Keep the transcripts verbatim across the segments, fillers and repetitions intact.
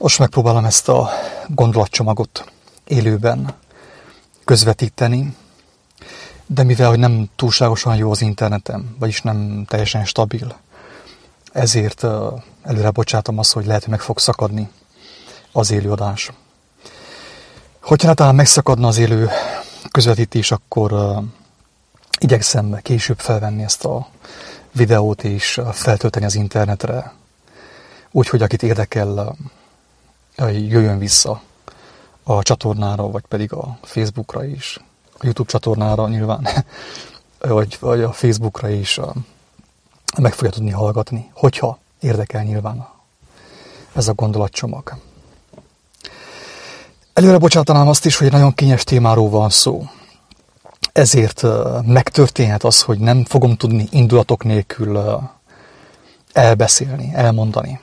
Most megpróbálom ezt a gondolatcsomagot élőben közvetíteni, de mivel hogy nem túlságosan jó az internetem, vagyis nem teljesen stabil, ezért előre bocsátom azt, hogy lehet, hogy meg fog szakadni az élőadás. Hogyha netán megszakadna az élő közvetítés, akkor uh, igyekszem később felvenni ezt a videót és feltölteni az internetre. Úgyhogy akit érdekel, uh, jöjjön vissza a csatornára, vagy pedig a Facebookra is, a YouTube csatornára nyilván, vagy, vagy a Facebookra is uh, meg fogja tudni hallgatni, hogyha érdekel nyilván ez a gondolatcsomag. Előre bocsátanám azt is, hogy egy nagyon kényes témáról van szó. Ezért uh, megtörténhet az, hogy nem fogom tudni indulatok nélkül uh, elbeszélni, elmondani.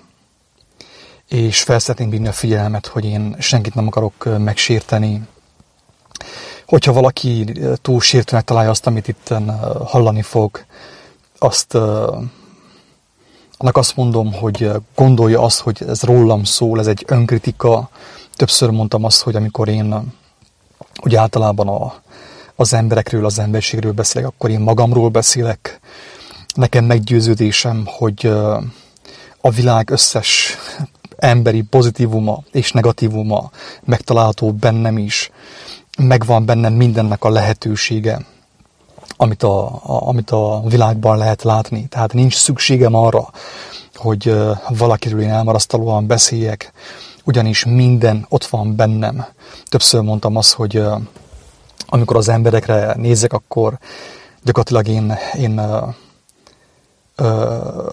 És fel szeretném vinni a figyelmet, hogy én senkit nem akarok uh, megsérteni. Hogyha valaki uh, túl sértőnek találja azt, amit itt uh, hallani fog, azt, uh, annak azt mondom, hogy uh, gondolja azt, hogy ez rólam szól, ez egy önkritika. Többször mondtam azt, hogy amikor én ugye általában a, az emberekről, az emberiségről beszélek, akkor én magamról beszélek. Nekem meggyőződésem, hogy a világ összes emberi pozitívuma és negatívuma megtalálható bennem is. Megvan bennem mindennek a lehetősége, amit a, a, amit a világban lehet látni. Tehát nincs szükségem arra, hogy valakiről én elmarasztalóan beszéljek, ugyanis minden ott van bennem. Többször mondtam azt, hogy uh, amikor az emberekre nézek, akkor gyakorlatilag én, én uh, uh,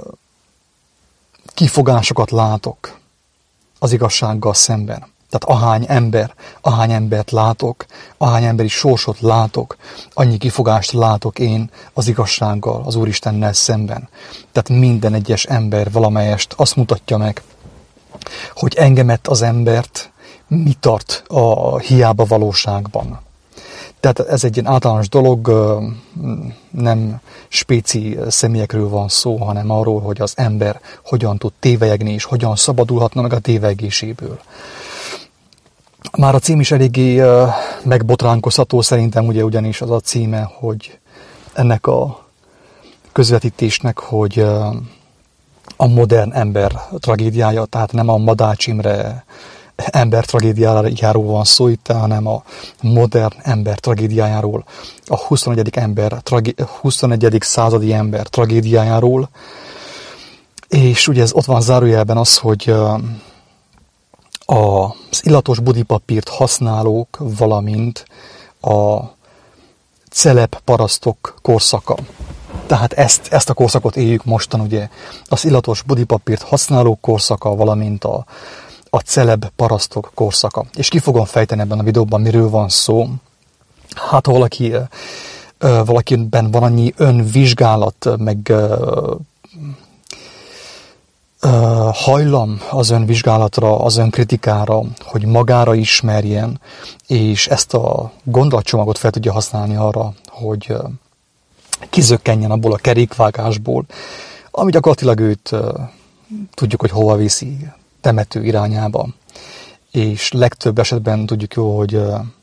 kifogásokat látok az igazsággal szemben. Tehát ahány ember, ahány embert látok, ahány emberi sorsot látok, annyi kifogást látok én az igazsággal, az Úristennel szemben. Tehát minden egyes ember valamelyest azt mutatja meg, hogy engemet az embert mi tart a hiába valóságban. Tehát ez egy ilyen általános dolog, nem spéci személyekről van szó, hanem arról, hogy az ember hogyan tud tévelyegni, és hogyan szabadulhatna meg a tévelyegéséből. Már a cím is eléggé megbotránkozható szerintem, ugye ugyanis az a címe, hogy ennek a közvetítésnek, hogy a modern ember tragédiája, tehát nem a Madács Imre ember tragédiájáról van szó itt, hanem a modern ember tragédiájáról, a huszonegyedik ember, tragé- huszonegyedik századi ember tragédiájáról. És ugye ez ott van zárójelben az, hogy az illatos budipapírt használók, valamint a celeb parasztok korszaka. Tehát ezt, ezt a korszakot éljük mostan, ugye, az illatos budipapírt használók korszaka, valamint a, a celeb parasztok korszaka. És ki fogom fejteni ebben a videóban, miről van szó. Hát valaki, valakiben van annyi önvizsgálat, meg hajlam az önvizsgálatra, az önkritikára, hogy magára ismerjen, és ezt a gondolatcsomagot fel tudja használni arra, hogy kizökkenjen abból a kerékvágásból, ami gyakorlatilag őt tudjuk, hogy hova viszi, temető irányába. És legtöbb esetben tudjuk jó, hogy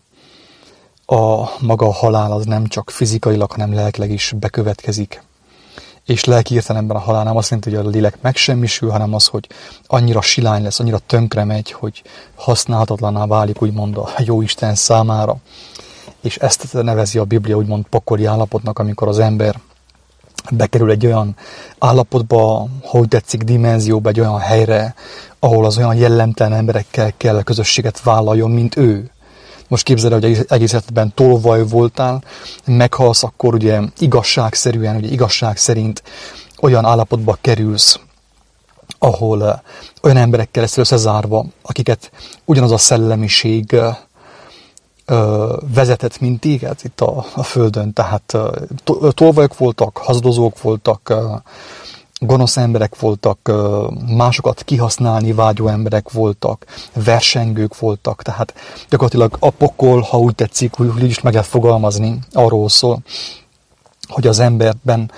a maga a halál az nem csak fizikailag, hanem lelkileg is bekövetkezik. És lelki értelemben a halál nem azt jelenti, hogy a lélek megsemmisül, hanem az, hogy annyira silány lesz, annyira tönkre megy, hogy használhatatlanná válik, úgymond a Jóisten számára. És ezt nevezi a Biblia úgymond pokoli állapotnak, amikor az ember bekerül egy olyan állapotba, hogy tetszik, dimenzióba, egy olyan helyre, ahol az olyan jellemtelen emberekkel kell közösséget vállaljon, mint ő. Most képzeld el, hogy egész életben tolvaj voltál, meghalsz, akkor ugye igazságszerűen, ugye igazság szerint olyan állapotba kerülsz, ahol olyan emberekkel lesz összezárva, akiket ugyanaz a szellemiség vezetett, mint téged itt a, a Földön. Tehát tolvajok voltak, hazudozók voltak, gonosz emberek voltak, másokat kihasználni vágyó emberek voltak, versengők voltak, tehát gyakorlatilag a pokol, ha úgy tetszik, úgy is meg lehet fogalmazni, arról szól, hogy az emberben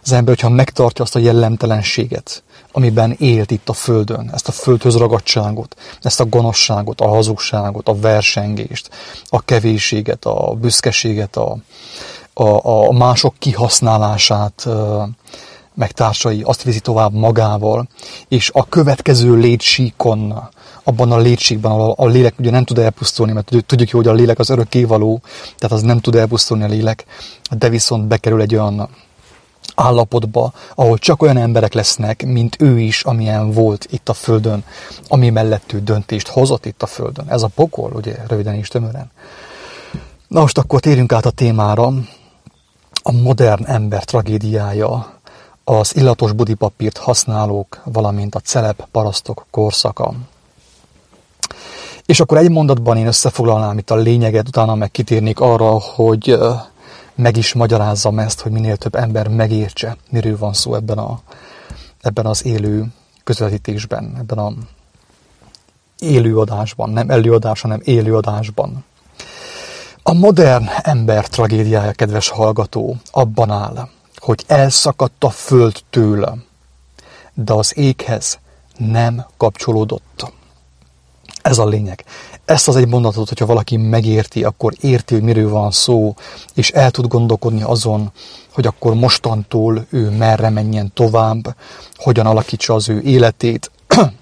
Az ember, hogyha megtartja azt a jellemtelenséget, amiben élt itt a földön, ezt a földhöz ragadtságot, ezt a gonoszságot, a hazugságot, a versengést, a kevésséget, a büszkeséget, a, a, a mások kihasználását, meg társai, azt viszi tovább magával, és a következő létsíkon, abban a létségben, ahol a lélek ugye nem tud elpusztulni, mert tudjuk jó, hogy a lélek az örökkévaló, tehát az nem tud elpusztulni a lélek, de viszont bekerül egy olyan állapotba, ahol csak olyan emberek lesznek, mint ő is, amilyen volt itt a földön, ami mellett ő döntést hozott itt a földön. Ez a pokol, ugye, röviden és tömören. Na most akkor térjünk át a témára. A modern ember tragédiája, az illatos budipapírt használók, valamint a celeb parasztok korszaka. És akkor egy mondatban én összefoglalnám itt a lényeget, utána meg kitérnék arra, hogy meg is magyarázzam ezt, hogy minél több ember megértse, miről van szó ebben, a, ebben az élő közvetítésben, ebben az élőadásban, nem előadás, hanem élőadásban. A modern ember tragédiája, kedves hallgató, abban áll, hogy elszakadt a föld tőle, de az éghez nem kapcsolódott. Ez a lényeg. Ezt az egy mondatot, hogyha valaki megérti, akkor érti, hogy miről van szó, és el tud gondolkodni azon, hogy akkor mostantól ő merre menjen tovább, hogyan alakítsa az ő életét,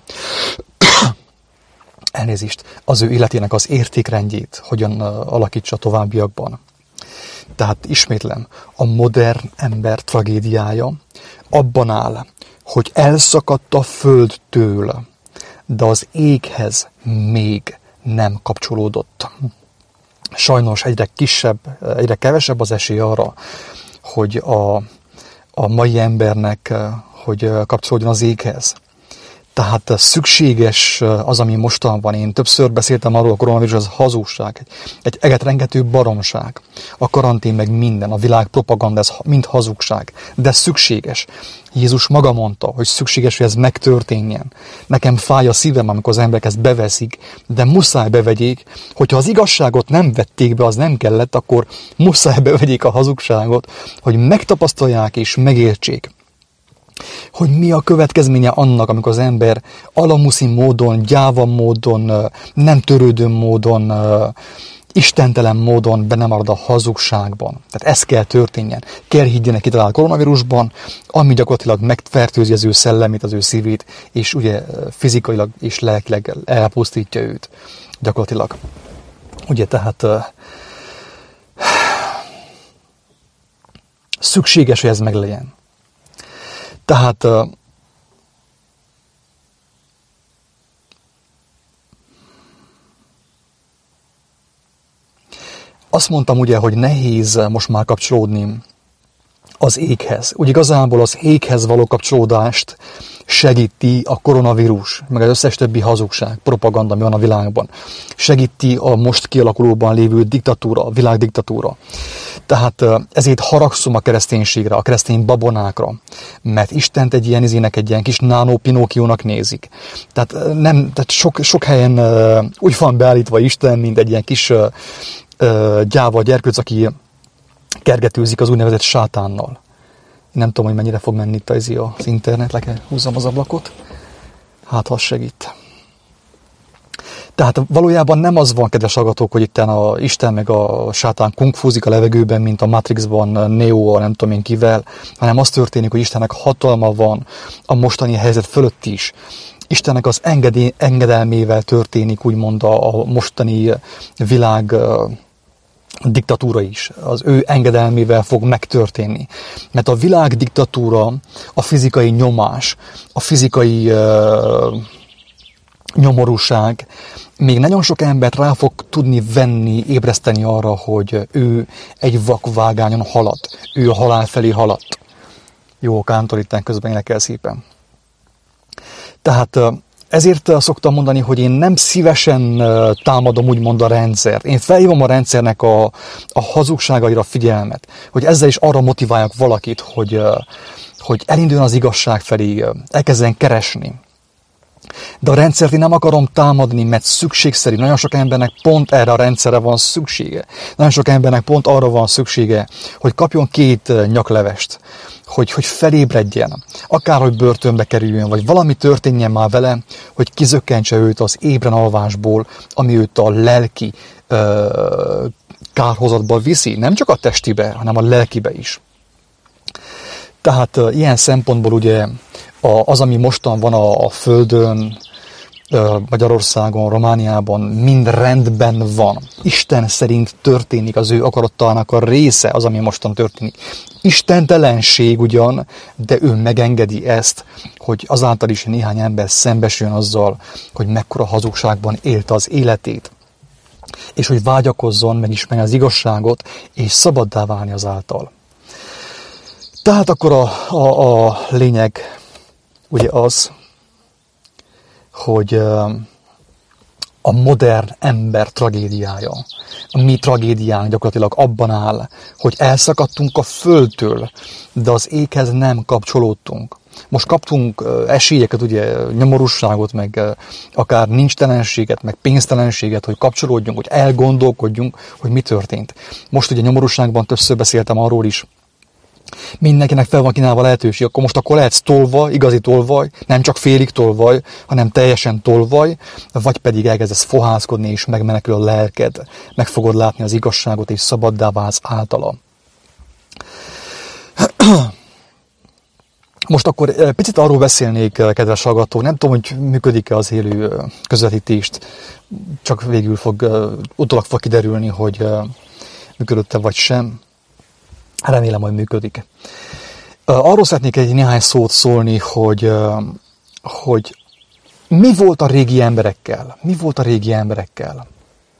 elnézést, az ő életének az értékrendjét, hogyan alakítsa továbbiakban. Tehát ismétlem, a modern ember tragédiája abban áll, hogy elszakadt a föld tőle, de az éghez még nem kapcsolódott. Sajnos egyre kisebb, egyre kevesebb az esély arra, hogy a, a mai embernek, hogy kapcsolódjon az éghez. Tehát szükséges az, ami mostan van. Én többször beszéltem arról, a koronavírus az hazugság, egy, egy egetrengető baromság. A karantén meg minden, a világ propaganda, ez mind hazugság. De szükséges. Jézus maga mondta, hogy szükséges, hogy ez megtörténjen. Nekem fáj a szívem, amikor az emberek ezt beveszik, de muszáj bevegyék, hogyha az igazságot nem vették be, az nem kellett, akkor muszáj bevegyék a hazugságot, hogy megtapasztalják és megértsék, hogy mi a következménye annak, amikor az ember alamuszi módon, gyáva módon, nem törődő módon, istentelen módon benne marad a hazugságban. Tehát ez kell történjen. Kell higgyenek itt a koronavírusban, ami gyakorlatilag megfertőzi az ő szellemét, az ő szívét, és ugye fizikailag és lelkileg elpusztítja őt. Gyakorlatilag. Ugye tehát szükséges, hogy ez meglegyen. Tehát azt mondtam ugye, hogy nehéz most már kapcsolódni az éghez. Úgy igazából az éghez való kapcsolódást segíti a koronavírus, meg az összes többi hazugság, propaganda, ami van a világban. Segíti a most kialakulóban lévő diktatúra, a világdiktatúra. Tehát ezért haragszom a kereszténységre, a keresztény babonákra, mert Istent egy ilyen izének, egy ilyen kis nánó Pinókiónak nézik. Tehát, nem, tehát sok, sok helyen uh, úgy van beállítva Isten, mint egy ilyen kis uh, uh, gyáva gyerkőc, aki kergetőzik az úgynevezett sátánnal. Nem tudom, hogy mennyire fog menni itt az, az internet, le kell húzzam az ablakot. Hát, ha segít. Tehát valójában nem az van, kedves hallgatók, hogy itt a Isten meg a sátán kungfúzik a levegőben, mint a Matrixban Neo, nem tudom én kivel, hanem az történik, hogy Istennek hatalma van a mostani helyzet fölött is. Istennek az engedély, engedelmével történik, úgymond a, a mostani világ diktatúra is. Az ő engedelmével fog megtörténni. Mert a világ diktatúra, a fizikai nyomás, a fizikai uh, nyomorúság még nagyon sok embert rá fog tudni venni, ébreszteni arra, hogy ő egy vakvágányon halad. Ő a halál felé haladt. Jó, Kántor itten közben énekel szépen. Tehát ezért szoktam mondani, hogy én nem szívesen támadom úgymond a rendszert. Én felhívom a rendszernek a, a hazugságaira figyelmet, hogy ezzel is arra motiváljak valakit, hogy, hogy elinduljon az igazság felé, elkezdjen keresni. De a rendszert én nem akarom támadni, mert szükségszerű. Nagyon sok embernek pont erre a rendszerre van szüksége. Nagyon sok embernek pont arra van szüksége, hogy kapjon két nyaklevest, hogy, hogy felébredjen, akárhogy börtönbe kerüljön, vagy valami történjen már vele, hogy kizökkentse őt az ébren alvásból, ami őt a lelki ö, kárhozatba viszi. Nem csak a testibe, hanem a lelkibe is. Tehát ö, ilyen szempontból ugye az, ami mostan van a, a Földön, Magyarországon, Romániában, mind rendben van. Isten szerint történik, az ő akaratának a része az, ami mostan történik. Istentelenség ugyan, de ő megengedi ezt, hogy azáltal is néhány ember szembesüljön azzal, hogy mekkora hazugságban élte az életét. És hogy vágyakozzon megismerni az igazságot, és szabaddá válni azáltal. Tehát akkor a, a, a lényeg ugye az, hogy a modern ember tragédiája, a mi tragédiánk gyakorlatilag abban áll, hogy elszakadtunk a földtől, de az éghez nem kapcsolódtunk. Most kaptunk esélyeket, ugye nyomorúságot, meg akár nincstelenséget, meg pénztelenséget, hogy kapcsolódjunk, hogy elgondolkodjunk, hogy mi történt. Most ugye nyomorúságban többször beszéltem arról is, mindenkinek fel van kínálva lehetőség, akkor most akkor lehetsz tolvaj, igazi tolvaj, nem csak félig tolvaj, hanem teljesen tolvaj, vagy pedig elkezdesz fohászkodni és megmenekül a lelked, meg fogod látni az igazságot és szabaddá válsz általa. Most akkor picit arról beszélnék, kedves hallgatók, nem tudom, hogy működik-e az élő közvetítést, csak végül fog, utólag fog kiderülni, hogy működött-e vagy sem. Remélem, hogy működik. Arról szeretnék egy néhány szót szólni, hogy, hogy mi volt a régi emberekkel? Mi volt a régi emberekkel?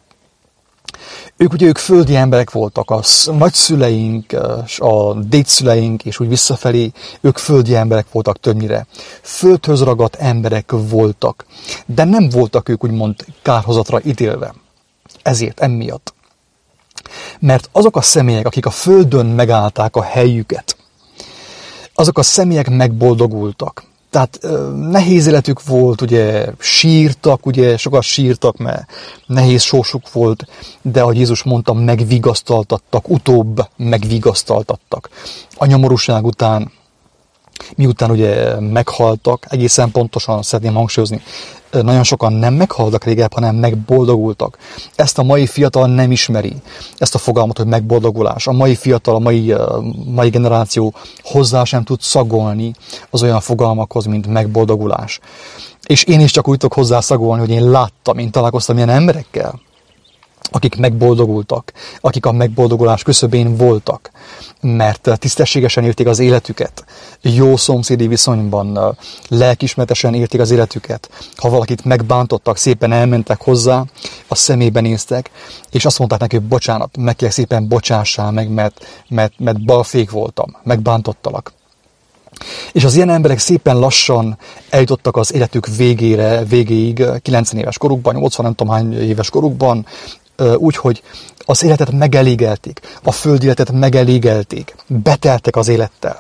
Ők ugye ők földi emberek voltak, a nagyszüleink, a dédszüleink, és úgy visszafelé, ők földi emberek voltak többnyire. Földhöz ragadt emberek voltak, de nem voltak ők úgymond kárhozatra ítélve. Ezért, emiatt. Mert azok a személyek, akik a földön megállták a helyüket, azok a személyek megboldogultak. Tehát nehéz életük volt, ugye sírtak, ugye sokat sírtak, mert nehéz sorsuk volt, de ahogy Jézus mondta, megvigasztaltattak, utóbb megvigasztaltattak. A nyomorúság után, miután ugye meghaltak, egészen pontosan szeretném hangsúlyozni, nagyon sokan nem meghaltak régebb, hanem megboldogultak. Ezt a mai fiatal nem ismeri, ezt a fogalmat, hogy megboldogulás. A mai fiatal, a mai, mai generáció hozzá sem tud szagolni az olyan fogalmakhoz, mint megboldogulás. És én is csak úgy tudok hozzá szagolni, hogy én láttam, én találkoztam ilyen emberekkel, akik megboldogultak, akik a megboldogulás küszöbén voltak, mert tisztességesen élték az életüket, jó szomszédi viszonyban, lelkiismeretesen élték az életüket. Ha valakit megbántottak, szépen elmentek hozzá, a szemébe néztek, és azt mondták neki, hogy bocsánat, meg kell szépen bocsássál meg, mert, mert, mert balfék voltam, megbántottalak. És az ilyen emberek szépen lassan eljutottak az életük végére, végéig, kilencven éves korukban, nyolcvan nem tudom hány éves korukban, úgy, hogy az életet megelégelték, a földi életet megelégelték, beteltek az élettel.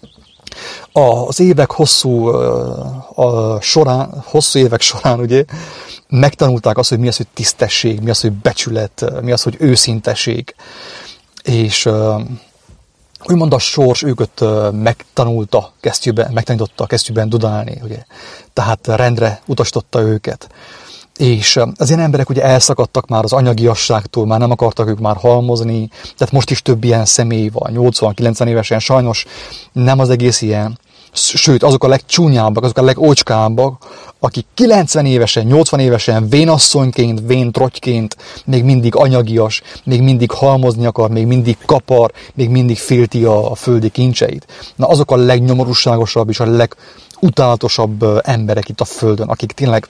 Az évek hosszú, a során, hosszú évek során ugye megtanulták azt, hogy mi az, hogy tisztesség, mi az, hogy becsület, mi az, hogy őszinteség. És úgymond a sors őket megtanulta kesztyűben, megtanította a kesztyűben dudálni, ugye. Tehát rendre utasította őket. És az ilyen emberek ugye elszakadtak már az anyagiasságtól, már nem akartak ők már halmozni, tehát most is több ilyen személy van, nyolcvan-kilencven évesen, sajnos nem az egész ilyen, sőt azok a legcsúnyábbak, azok a legócskábbak, akik kilencven évesen, nyolcvan évesen vénasszonyként, véntrotyként még mindig anyagias, még mindig halmozni akar, még mindig kapar, még mindig félti a, a földi kincseit. Na azok a legnyomorúságosabb és a legutálatosabb emberek itt a földön, akik tényleg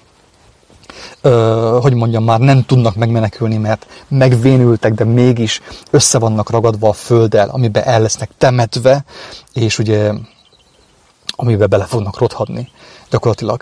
Uh, hogy mondjam, már nem tudnak megmenekülni, mert megvénültek, de mégis össze vannak ragadva a földdel, amiben el lesznek temetve, és ugye amiben bele fognak rothadni gyakorlatilag.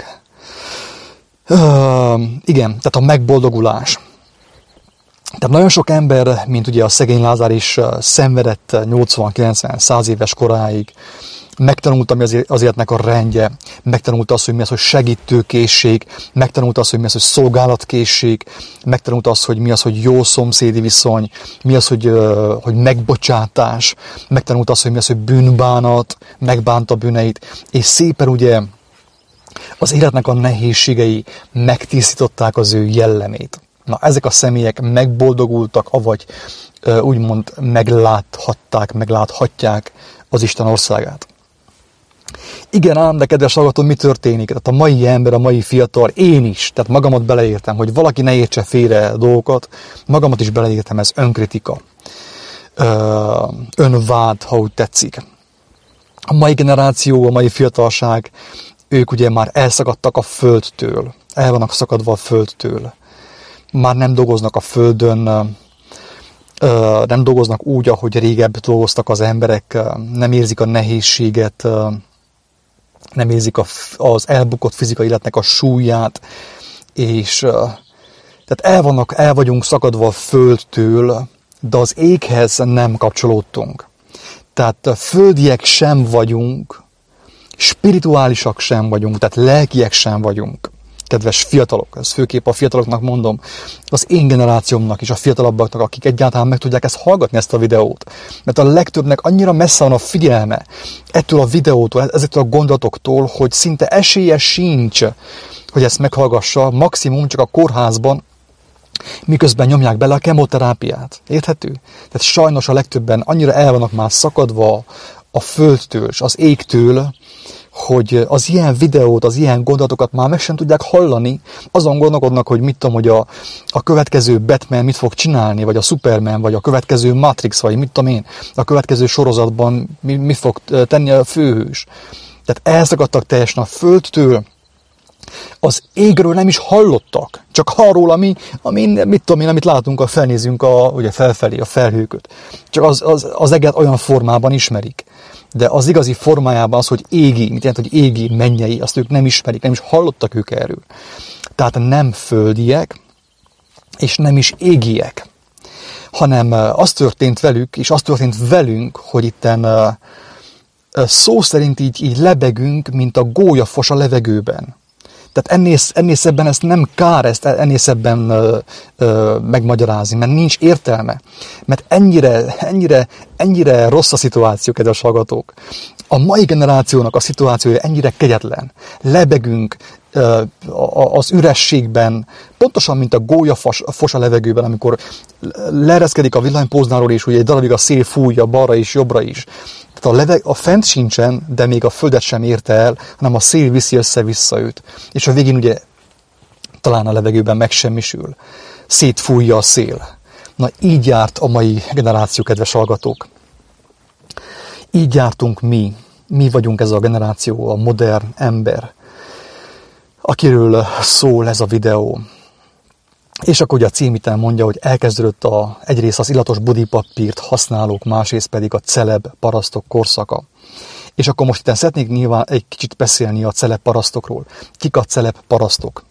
Uh, igen, tehát a megboldogulás. Tehát nagyon sok ember, mint ugye a szegény Lázár is szenvedett nyolcvan-kilencven-száz éves koráig, megtanulta, mi az életnek a rendje, megtanulta azt, hogy mi az, hogy segítőkészség, megtanulta azt, hogy mi az, hogy szolgálatkészség, megtanulta azt, hogy mi az, hogy jó szomszédi viszony, mi az, hogy, hogy megbocsátás, megtanulta azt, hogy mi az, hogy bűnbánat, megbánta bűneit, és szépen ugye az életnek a nehézségei megtisztították az ő jellemét. Na, ezek a személyek megboldogultak, avagy úgymond megláthatták, megláthatják az Isten országát. Igen ám, de kedves hallgató, mi történik? Tehát a mai ember, a mai fiatal, én is, tehát magamat beleértem, hogy valaki ne értse félre dolgokat, magamat is beleértem, ez önkritika, önvád, ha úgy tetszik. A mai generáció, a mai fiatalság, ők ugye már elszakadtak a földtől, el vannak szakadva a földtől, már nem dolgoznak a földön, nem dolgoznak úgy, ahogy régebb dolgoztak az emberek, nem érzik a nehézséget, nem érzik az elbukott fizikai életnek a súlyát, és tehát el, vannak, el vagyunk szakadva a földtől, de az éghez nem kapcsolódtunk. Tehát földiek sem vagyunk, spirituálisak sem vagyunk, tehát lelkiek sem vagyunk. Kedves fiatalok, ez főképp a fiataloknak mondom, az én generációmnak és a fiatalabbaknak, akik egyáltalán meg tudják ezt hallgatni, ezt a videót. Mert a legtöbbnek annyira messze van a figyelme ettől a videótól, ezektől a gondolatoktól, hogy szinte esélye sincs, hogy ezt meghallgassa, maximum csak a kórházban, miközben nyomják bele a kemoterápiát. Érthető? Tehát sajnos a legtöbben annyira el vannak már szakadva a földtől és az égtől, hogy az ilyen videót, az ilyen gondolatokat már meg sem tudják hallani, azon gondolkodnak, hogy mit tudom, hogy a, a következő Batman mit fog csinálni, vagy a Superman, vagy a következő Matrix, vagy mit tudom én, a következő sorozatban mi, mi fog tenni a főhős. Tehát elszakadtak teljesen a földtől, az égről nem is hallottak, csak arról, ami, ami mit tudom én, amit látunk, a felnézünk a, ugye felfelé, a felhőköt. Csak az, az, az eget olyan formában ismerik. De az igazi formájában az, hogy égi, mit jelent, hogy égi, mennyei, azt ők nem ismerik, nem is hallottak ők erről. Tehát nem földiek, és nem is égiek, hanem az történt velük, és az történt velünk, hogy itten szó szerint így, így lebegünk, mint a gólyafos a levegőben. Tehát ennél, ennél szebben ezt nem kár ezt ennél szebben ö, ö, megmagyarázni, mert nincs értelme. Mert ennyire, ennyire, ennyire rossz a szituáció, kedves hallgatók. A mai generációnak a szituációja ennyire kegyetlen. Lebegünk ö, az ürességben, pontosan, mint a gólyafos fos a levegőben, amikor leereszkedik a villanypóznáról, és ugye egy darabig a szél fújja balra is, jobbra is. A, leveg, a fent sincsen, de még a földet sem érte el, hanem a szél viszi össze-vissza őt. És a végén ugye talán a levegőben megsemmisül. Szétfújja a szél. Na így járt a mai generáció, kedves hallgatók. Így jártunk mi. Mi vagyunk ez a generáció, a modern ember, akiről szól ez a videó. És akkor ugye a címiten mondja, hogy elkezdődött a, egyrészt az illatos budipapírt használók, másrészt pedig a celeb parasztok korszaka. És akkor most itt szeretnék nyilván egy kicsit beszélni a celeb parasztokról. Kik a celeb parasztok?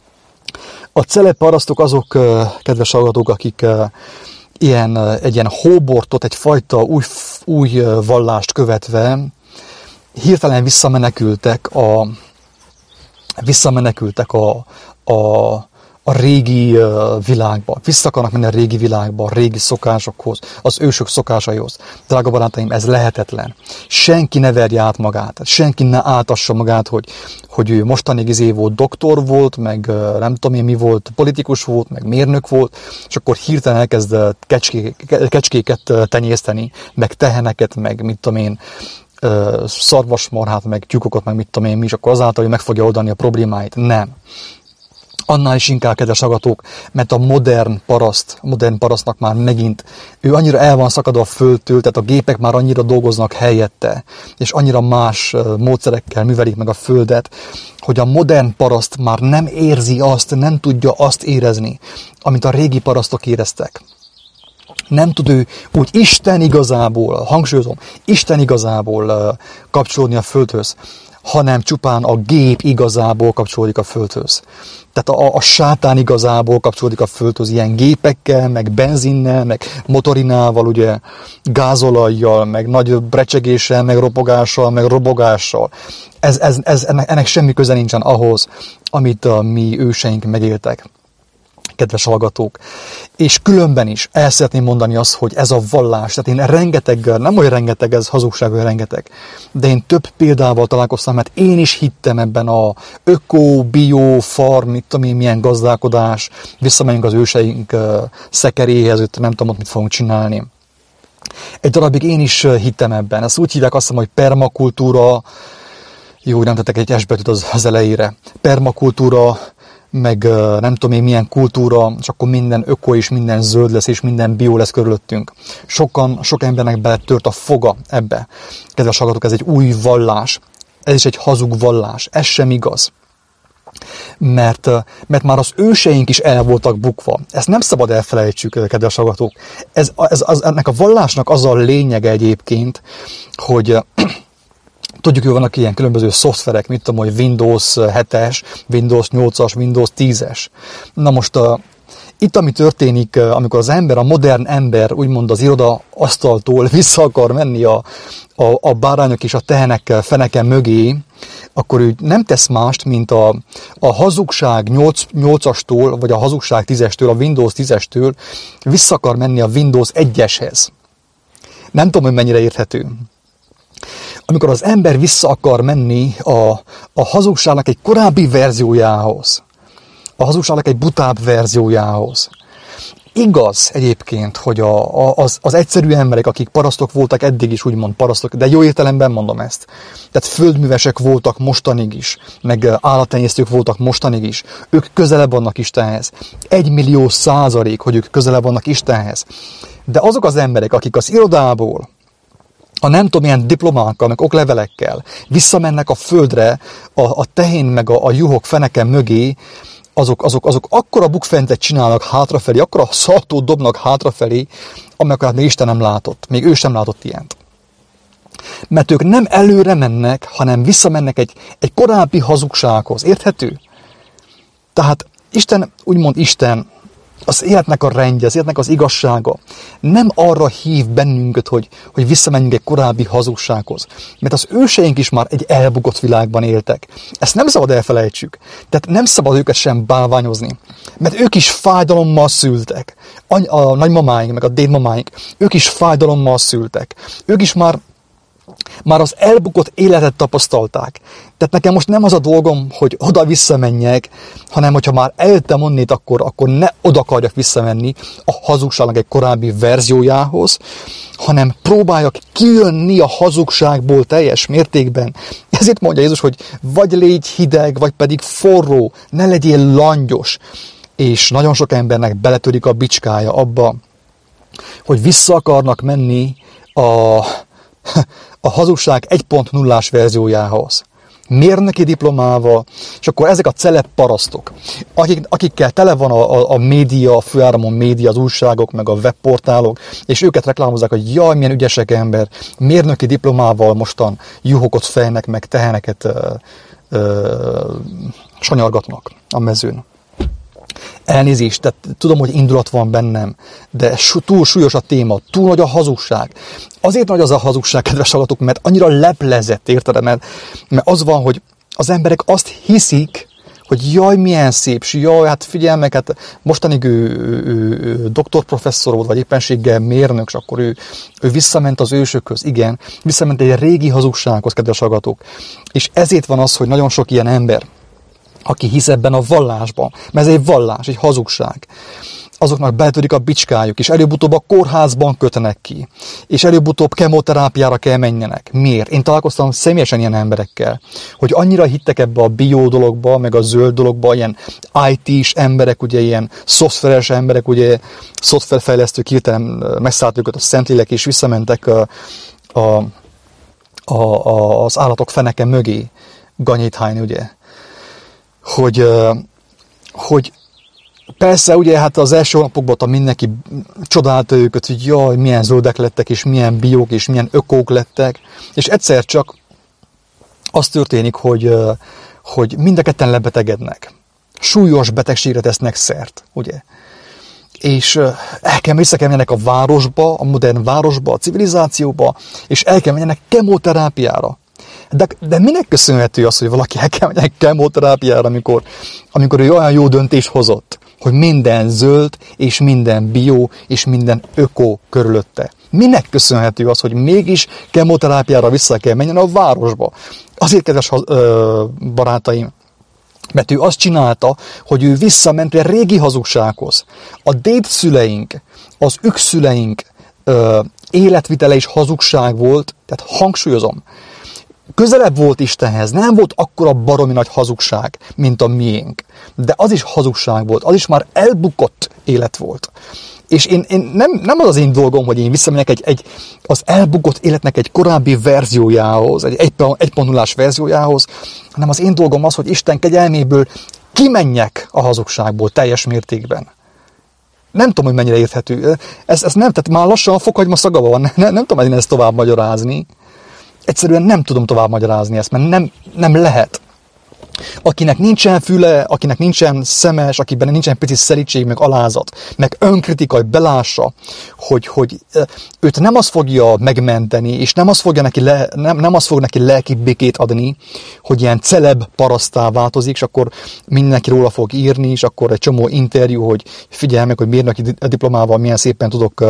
A celeb parasztok azok, kedves hallgatók, akik ilyen, egy ilyen hóbortot, egyfajta új, új vallást követve hirtelen visszamenekültek a, visszamenekültek a, a a régi világba. Vissza akarnak menni a régi világba, a régi szokásokhoz, az ősök szokásaihoz. Drága barátaim, ez lehetetlen. Senki ne verje át magát. Senki ne átassa magát, hogy, hogy ő mostanig izé volt, doktor volt, meg nem tudom én mi volt, politikus volt, meg mérnök volt, és akkor hirtelen elkezd kecské, kecskéket tenyészteni, meg teheneket, meg mit tudom én, szarvasmarhát, meg tyúkokat, meg mit tudom én mi, és akkor azáltal, hogy meg fogja oldani a problémáit. Nem. Annál is inkább, kedves hallgatók, mert a modern paraszt, a modern parasztnak már megint, ő annyira el van szakadva a földtől, tehát a gépek már annyira dolgoznak helyette, és annyira más módszerekkel művelik meg a földet, hogy a modern paraszt már nem érzi azt, nem tudja azt érezni, amit a régi parasztok éreztek. Nem tud ő úgy Isten igazából, hangsúlyozom, Isten igazából kapcsolódni a földhöz, hanem csupán a gép igazából kapcsolódik a földhöz. Tehát a, a sátán igazából kapcsolódik a földhöz ilyen gépekkel, meg benzinnel, meg motorinával, ugye, gázolajjal, meg nagy brecsegéssel, meg ropogással, meg robogással. Ez, ez, ez, ennek, ennek semmi köze nincsen ahhoz, amit a mi őseink megéltek. Kedves hallgatók. És különben is el szeretném mondani azt, hogy ez a vallás, tehát én rengeteg, nem olyan rengeteg, ez hazugság, hogy rengeteg, de én több példával találkoztam, mert én is hittem ebben a öko, bio, farm, mit tudom én, milyen gazdálkodás, visszamegyünk az őseink szekeréhez, hogy nem tudom, mit fogunk csinálni. Egy darabig én is hittem ebben. Ezt úgy hívják, azt hiszem, hogy permakultúra, jó, nem tettek egy S-betűt az, az elejére. Permakultúra, meg nem tudom én milyen kultúra, és akkor minden öko és minden zöld lesz, és minden bio lesz körülöttünk. Sokan, sok embernek beletört a foga ebbe. Kedves hallgatók, ez egy új vallás. Ez is egy hazug vallás. Ez sem igaz. Mert, mert már az őseink is el voltak bukva. Ezt nem szabad elfelejtsük, kedves hallgatók. Ez, ez, az, ennek a vallásnak az a lényege egyébként, hogy tudjuk, hogy vannak ilyen különböző szoftverek, mit tudom, hogy Windows hetes, Windows nyolcas, Windows tízes. Na most uh, itt, ami történik, uh, amikor az ember, a modern ember, úgymond az iroda asztaltól vissza akar menni a, a, a bárányok és a tehenek feneke mögé, akkor ő nem tesz mást, mint a, a hazugság nyolcastól, vagy a hazugság tízestől, a Windows tízestől vissza akar menni a Windows egyeshez. Nem tudom, hogy mennyire érthető. Amikor az ember vissza akar menni a, a hazugságnak egy korábbi verziójához, a hazugságnak egy butább verziójához. Igaz egyébként, hogy a, a, az, az egyszerű emberek, akik parasztok voltak eddig is, úgymond parasztok, de jó értelemben mondom ezt. Tehát földművesek voltak mostanig is, meg állattenyésztők voltak mostanig is. Ők közelebb vannak Istenhez. Egy millió százalék, hogy ők közelebb vannak Istenhez. De azok az emberek, akik az irodából, a nem tudom, milyen diplomákkal, meg oklevelekkel visszamennek a földre, a, a tehén meg a, a juhok feneke mögé, azok, azok, azok akkora bukfentet csinálnak hátrafelé, akkora szaltót dobnak hátrafelé, amelyeket még Isten nem látott. Még ő sem látott ilyent. Mert ők nem előre mennek, hanem visszamennek egy, egy korábbi hazugsághoz. Érthető? Tehát Isten, úgymond Isten, az életnek a rendje, az életnek az igazsága nem arra hív bennünket, hogy, hogy visszamenjünk egy korábbi hazugsághoz. Mert az őseink is már egy elbukott világban éltek. Ezt nem szabad elfelejtsük. Tehát nem szabad őket sem bálványozni. Mert ők is fájdalommal szültek. A, a nagymamáink, meg a dédmamáink, ők is fájdalommal szültek. Ők is már Már az elbukott életet tapasztalták. Tehát nekem most nem az a dolgom, hogy oda visszamenjek, hanem hogyha már eljöttem onnét, akkor, akkor ne oda akarjak visszamenni a hazugságnak egy korábbi verziójához, hanem próbáljak kijönni a hazugságból teljes mértékben. Ezért mondja Jézus, hogy vagy légy hideg, vagy pedig forró, ne legyél langyos. És nagyon sok embernek beletörik a bicskája abba, hogy vissza akarnak menni a... a hazugság egy pont nullás verziójához. Mérnöki diplomával, és akkor ezek a celeb parasztok, akik, akikkel tele van a, a, a média, a főáramon média, az újságok, meg a webportálok, és őket reklámozzák, hogy jaj, milyen ügyesek ember, mérnöki diplomával mostan juhokat fejnek, meg teheneket ö, ö, sanyargatnak a mezőn. Elnézést, tehát tudom, hogy indulat van bennem, de túl súlyos a téma, túl nagy a hazugság. Azért nagy az a hazugság, kedves hallgatók, mert annyira leplezett, érted? Mert, mert az van, hogy az emberek azt hiszik, hogy jaj, milyen szép, és jaj, hát figyelj meg, hát mostanig ő, ő, ő, ő doktorprofesszor volt, vagy éppenséggel mérnök, és akkor ő, ő visszament az ősökhöz, igen, visszament egy régi hazugsághoz, kedves hallgatók. És ezért van az, hogy nagyon sok ilyen ember, aki hisz ebben a vallásban, mert ez egy vallás, egy hazugság, azoknak beletörik a bicskájuk, és előbb-utóbb a kórházban kötenek ki, és előbb-utóbb kemoterápiára kell menjenek. Miért? Én találkoztam személyesen ilyen emberekkel, hogy annyira hittek ebbe a bio dologba, meg a zöld dologba, ilyen i té-s emberek, ugye ilyen szoftveres emberek, ugye szoftverfejlesztők hirtelen megszállt őket a Szentlélek, és visszamentek a, a, a, a, az állatok feneke mögé ganyítálni, ugye. Hogy, hogy persze, ugye, hát az első napokban mindenki csodálta őket, hogy jaj, milyen zöldek lettek, és milyen biók, és milyen ökók lettek, és egyszer csak az történik, hogy, hogy mind a ketten lebetegednek. Súlyos betegségre tesznek szert, ugye? És el kell vissza kell menjenek a városba, a modern városba, a civilizációba, és el kell menjenek kemoterápiára. De, de minek köszönhető az, hogy valaki el kell menjenek kemoterápiára, amikor, amikor ő olyan jó döntés hozott, hogy minden zöld, és minden bio, és minden öko körülötte. Minek köszönhető az, hogy mégis kemoterápiára vissza kell menjen a városba? Azért, kedves barátaim, mert ő azt csinálta, hogy ő visszament a régi hazugsághoz. A dédszüleink, az ükszüleink ö, életvitele is hazugság volt, tehát hangsúlyozom, közelebb volt Istenhez, nem volt akkora baromi nagy hazugság, mint a miénk. De az is hazugság volt, az is már elbukott élet volt. És én, én nem, nem az az én dolgom, hogy én visszamegyek egy, egy, az elbukott életnek egy korábbi verziójához, egy egy pont nullás verziójához, hanem az én dolgom az, hogy Isten kegyelméből kimenjek a hazugságból teljes mértékben. Nem tudom, hogy mennyire érthető. Ez, ez nem, tehát már lassan a fokhagyma szaga van, nem, nem tudom én ezt tovább magyarázni. Egyszerűen nem tudom tovább magyarázni ezt, mert nem, nem lehet. Akinek nincsen füle, akinek nincsen szemes, akiben nincsen pici szerítség, meg alázat, meg önkritika, hogy belássa, hogy, hogy őt nem az fogja megmenteni, és nem az, fogja neki le, nem, nem az fog neki lelki békét adni, hogy ilyen celeb parasztá változik, és akkor mindenki róla fog írni, és akkor egy csomó interjú, hogy figyelj meg, hogy mérnöki diplomával milyen szépen tudok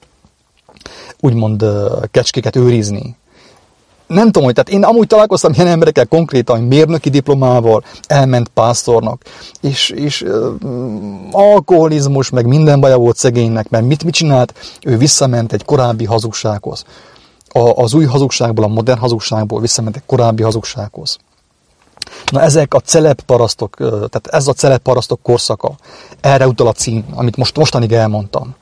úgymond kecskéket őrizni. Nem tudom, hogy tehát én amúgy találkoztam ilyen emberekkel konkrétan, hogy mérnöki diplomával elment pásztornak, és, és uh, alkoholizmus, meg minden baja volt szegénynek, mert mit, mit csinált? Ő visszament egy korábbi hazugsághoz. A, az új hazugságból, a modern hazugságból visszament egy korábbi hazugsághoz. Na ezek a celeb parasztok, tehát ez a celeb parasztok korszaka, erre utal a cím, amit most mostanig elmondtam.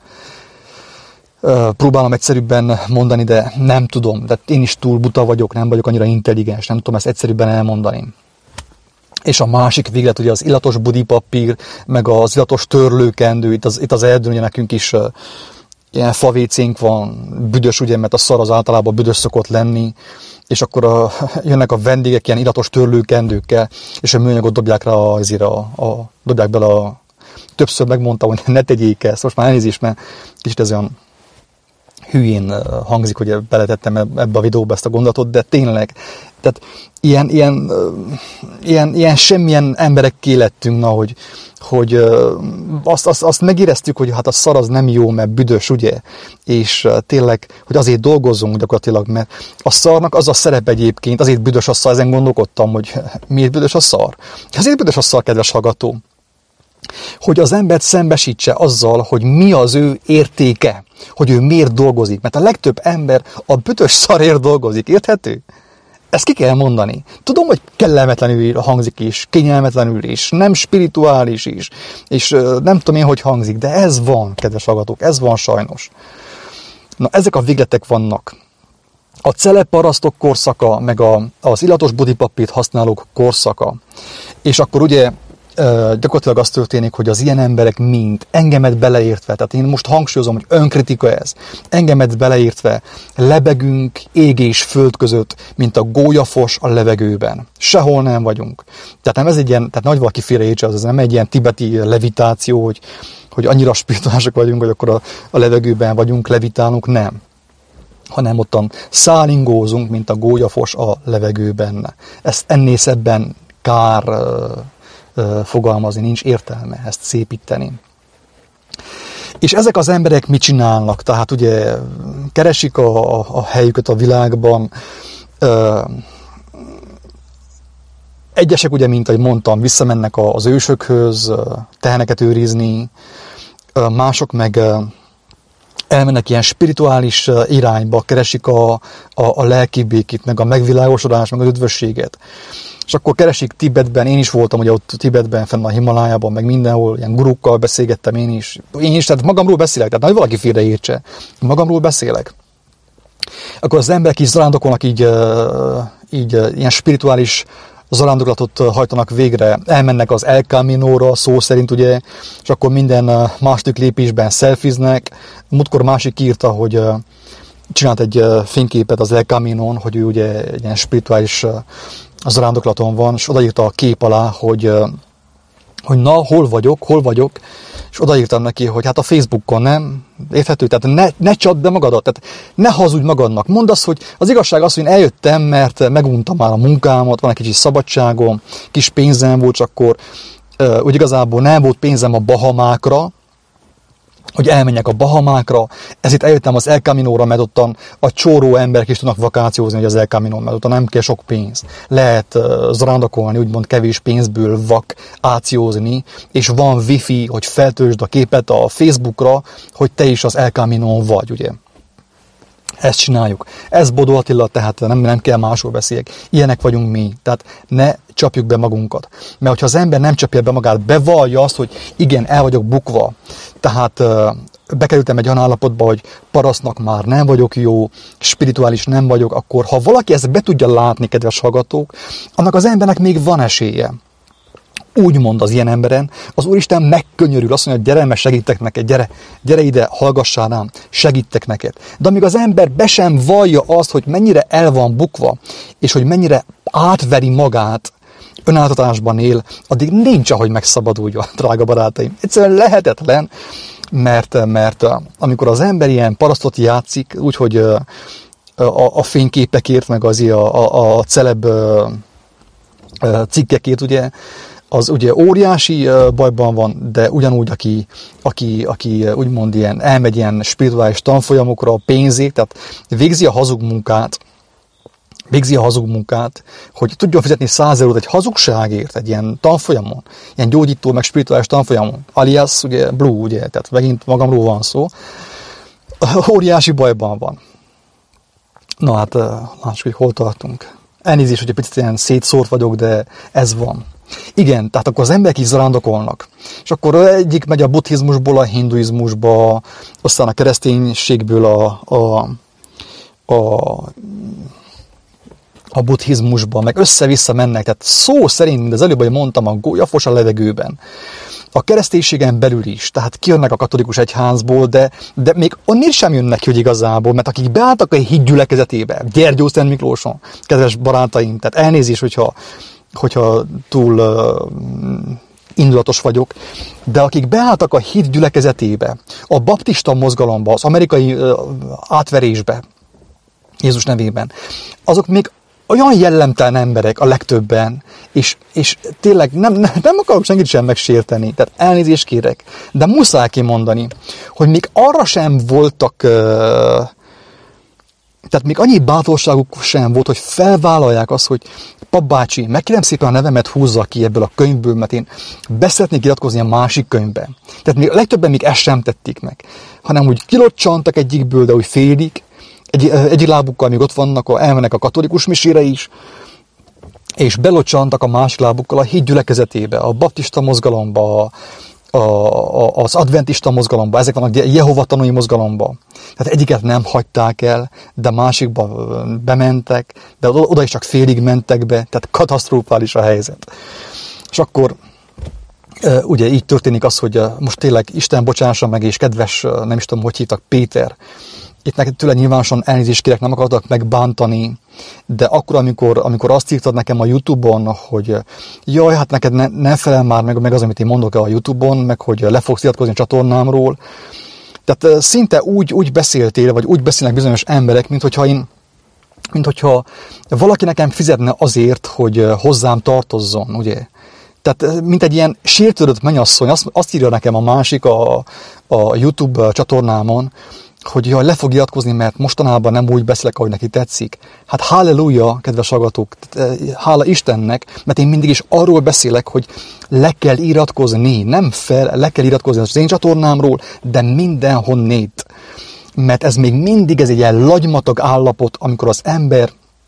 Próbálom egyszerűbben mondani, de nem tudom. De én is túl buta vagyok, nem vagyok annyira intelligens, nem tudom ezt egyszerűbben elmondani. És a másik véglet ugye az illatos budipapír, meg az illatos törlőkendő, itt az, itt az erdőn nekünk is uh, ilyen favécénk van, büdös ugye, mert a szar az általában büdös szokott lenni, és akkor a, jönnek a vendégek ilyen illatos törlőkendőkkel, és a műanyagot dobják rá azért a, a, dobják bele a... Többször megmondtam, hogy ne tegyék ezt, most már elnézést, mert kicsit ez olyan hülyén hangzik, hogy beletettem ebbe a videóba ezt a gondolatot, de tényleg, tehát ilyen, ilyen, ilyen, ilyen semmilyen emberekké lettünk, na, hogy, hogy azt, azt, azt megéreztük, hogy hát a szar az nem jó, mert büdös, ugye? És tényleg, hogy azért dolgozzunk gyakorlatilag, mert a szarnak az a szerep egyébként, azért büdös a szar, ezen gondolkodtam, hogy miért büdös a szar? Azért büdös a szar, kedves hallgató, hogy az embert szembesítse azzal, hogy mi az ő értéke, hogy ő miért dolgozik. Mert a legtöbb ember a büdös szarért dolgozik, érthető? Ezt ki kell mondani. Tudom, hogy kellemetlenül hangzik is, kényelmetlenül is, nem spirituális is, és nem tudom én, hogy hangzik, de ez van, kedves hallgatók, ez van sajnos. Na, ezek a végletek vannak. A celeb parasztok korszaka, meg a, az illatos budipapírt használók korszaka. És akkor ugye gyakorlatilag az történik, hogy az ilyen emberek mind engemet beleértve, tehát én most hangsúlyozom, hogy önkritika ez, engemet beleértve lebegünk ég és föld között, mint a gólyafos a levegőben. Sehol nem vagyunk. Tehát nem ez egy ilyen, tehát nagy valaki félreértse, az nem egy ilyen tibeti levitáció, hogy, hogy annyira spirituálisak vagyunk, hogy akkor a, a levegőben vagyunk, levitálunk, nem. Hanem ottan szálingózunk, mint a gólyafos a levegőben. Ezt ennél szebben kár fogalmazni, nincs értelme ezt szépíteni. És ezek az emberek mit csinálnak? Tehát ugye keresik a, a, a helyüket a világban. Egyesek ugye, mint ahogy mondtam, visszamennek az ősökhöz, teheneket őrizni, mások meg elmennek ilyen spirituális irányba, keresik a, a, a lelki békét, meg a megvilágosodást, meg az üdvösséget. És akkor keresik Tibetben, én is voltam ugye ott Tibetben, fenn a Himalájában, meg mindenhol, ilyen gurukkal beszélgettem én is. Én is, tehát magamról beszélek, tehát nagy valaki félreértse. Magamról beszélek. Akkor az emberek is zarándokolnak így, így ilyen spirituális zarándokolatot hajtanak végre, elmennek az El Camino-ra, szó szerint ugye, és akkor minden második lépésben szelfiznek. Múltkor másik írta, hogy csinált egy fényképet az El Caminon, hogy ő ugye egy ilyen spirituális zarándoklaton van, és odaírta a kép alá, hogy, hogy na, hol vagyok, hol vagyok, és odaírtam neki, hogy hát a Facebookon, nem? Érthető? Tehát ne, ne csadd be magadat, tehát ne hazudj magadnak. Mondd azt, hogy az igazság az, hogy én eljöttem, mert meguntam már a munkámat, van egy kicsi szabadságom, kis pénzem volt, csak akkor úgy igazából nem volt pénzem a Bahamákra, hogy elmenjek a Bahamákra, ezért eljöttem az El Caminóra, mert ottan a csóró emberek is tudnak vakációzni, hogy az El Caminon, mert ottan nem kell sok pénz. Lehet uh, zarándokolni, úgymond kevés pénzből vak ációzni, és van wifi, hogy feltöltsd a képet a Facebookra, hogy te is az El Caminon vagy, ugye. Ezt csináljuk. Ez Bodó Attila, tehát nem, nem kell másról beszéljek. Ilyenek vagyunk mi. Tehát ne csapjuk be magunkat. Mert hogyha az ember nem csapja be magát, bevallja azt, hogy igen, el vagyok bukva, tehát uh, bekerültem egy olyan állapotba, hogy parasztnak már nem vagyok jó, spirituális nem vagyok, akkor ha valaki ezt be tudja látni, kedves hallgatók, annak az embernek még van esélye. Úgy mond az ilyen emberen, az Úristen megkönyörül, azt mondja, hogy gyere, mert segítek neked, gyere, gyere ide, hallgassál rám, segítek neked. De amíg az ember be sem vallja azt, hogy mennyire el van bukva, és hogy mennyire átveri magát, önáltatásban él, addig nincs, ahogy megszabaduljon, drága barátaim. Egyszerűen lehetetlen, mert, mert amikor az ember ilyen parasztot játszik, úgyhogy a, a, a fényképekért, meg az a, a, a celeb cikkekért, ugye, az ugye óriási bajban van, de ugyanúgy, aki, aki, aki úgymond ilyen, elmegy ilyen spirituális tanfolyamokra, pénzét, tehát végzi a hazug munkát, végzi a hazug munkát, hogy tudjon fizetni száz eurót egy hazugságért, egy ilyen tanfolyamon, ilyen gyógyító, meg spirituális tanfolyamon, alias, ugye, blue, ugye, tehát megint magamról van szó, óriási bajban van. Na hát, lássuk, hogy hol tartunk. Elnézést, hogy egy picit ilyen szétszórt vagyok, de ez van. Igen, tehát akkor az emberek is zarándokolnak. És akkor egyik megy a buddhizmusból a hinduizmusba, aztán a kereszténységből a, a, a, a buddhizmusba, meg össze-vissza mennek. Tehát szó szerint, mint az előbb mondtam, a gólyafos a levegőben. A kereszténységen belül is, tehát kijönnek a katolikus egyházból, de, de még onnét sem jönnek ki, hogy igazából, mert akik beálltak a híd gyülekezetébe, Gyergyó Szent Miklóson, kedves barátaim, tehát elnézés, hogyha hogyha túl uh, indulatos vagyok, de akik beálltak a hit gyülekezetébe, a baptista mozgalomba, az amerikai uh, átverésbe, Jézus nevében, azok még olyan jellemtelen emberek a legtöbben, és, és tényleg nem, nem, nem akarok senkit sem megsérteni, tehát elnézést kérek, de muszáj kimondani, hogy még arra sem voltak, uh, tehát még annyi bátorságuk sem volt, hogy felvállalják azt, hogy papbácsi, megkérem szépen a nevemet húzza ki ebből a könyvből, mert én beszeretnék iratkozni a másik könyvbe. Tehát még a legtöbben még ezt sem tették meg, hanem úgy kilocsantak egyikből, de úgy félig, egy, egyik lábukkal még ott vannak, elmennek a katolikus misére is, és belocsantak a másik lábukkal a hit gyülekezetébe, a baptista mozgalomba, a, a, az adventista mozgalomba, ezek vannak Jehova tanúi mozgalomba. Tehát egyiket nem hagyták el, de másikba bementek, de oda is csak félig mentek be, tehát katasztrofális a helyzet. És akkor ugye így történik az, hogy most tényleg Isten bocsássa meg, és kedves, nem is tudom, hogy hívtak, Péter. Itt neked tőle nyilvánosan elnézést kérek, nem akartak megbántani, de akkor, amikor, amikor azt írtad nekem a YouTube-on, hogy jaj, hát neked ne, ne felel már meg, meg az, amit én mondok a YouTube-on, meg hogy le fogsz iratkozni a csatornámról. Tehát szinte úgy, úgy beszéltél, vagy úgy beszélnek bizonyos emberek, mint hogyha én, mint hogyha valaki nekem fizetne azért, hogy hozzám tartozzon, ugye? Tehát mint egy ilyen sértődött mennyasszony, azt, azt írja nekem a másik a, a YouTube csatornámon, hogy jaj, le fog iratkozni, mert mostanában nem úgy beszélek, ahogy neki tetszik. Hát halleluja, kedves hallgatók, hála Istennek, mert én mindig is arról beszélek, hogy le kell iratkozni, nem fel, le kell iratkozni az én csatornámról, de mindenhonnét. Mert ez még mindig ez egy ilyen lagymatag állapot, amikor az ember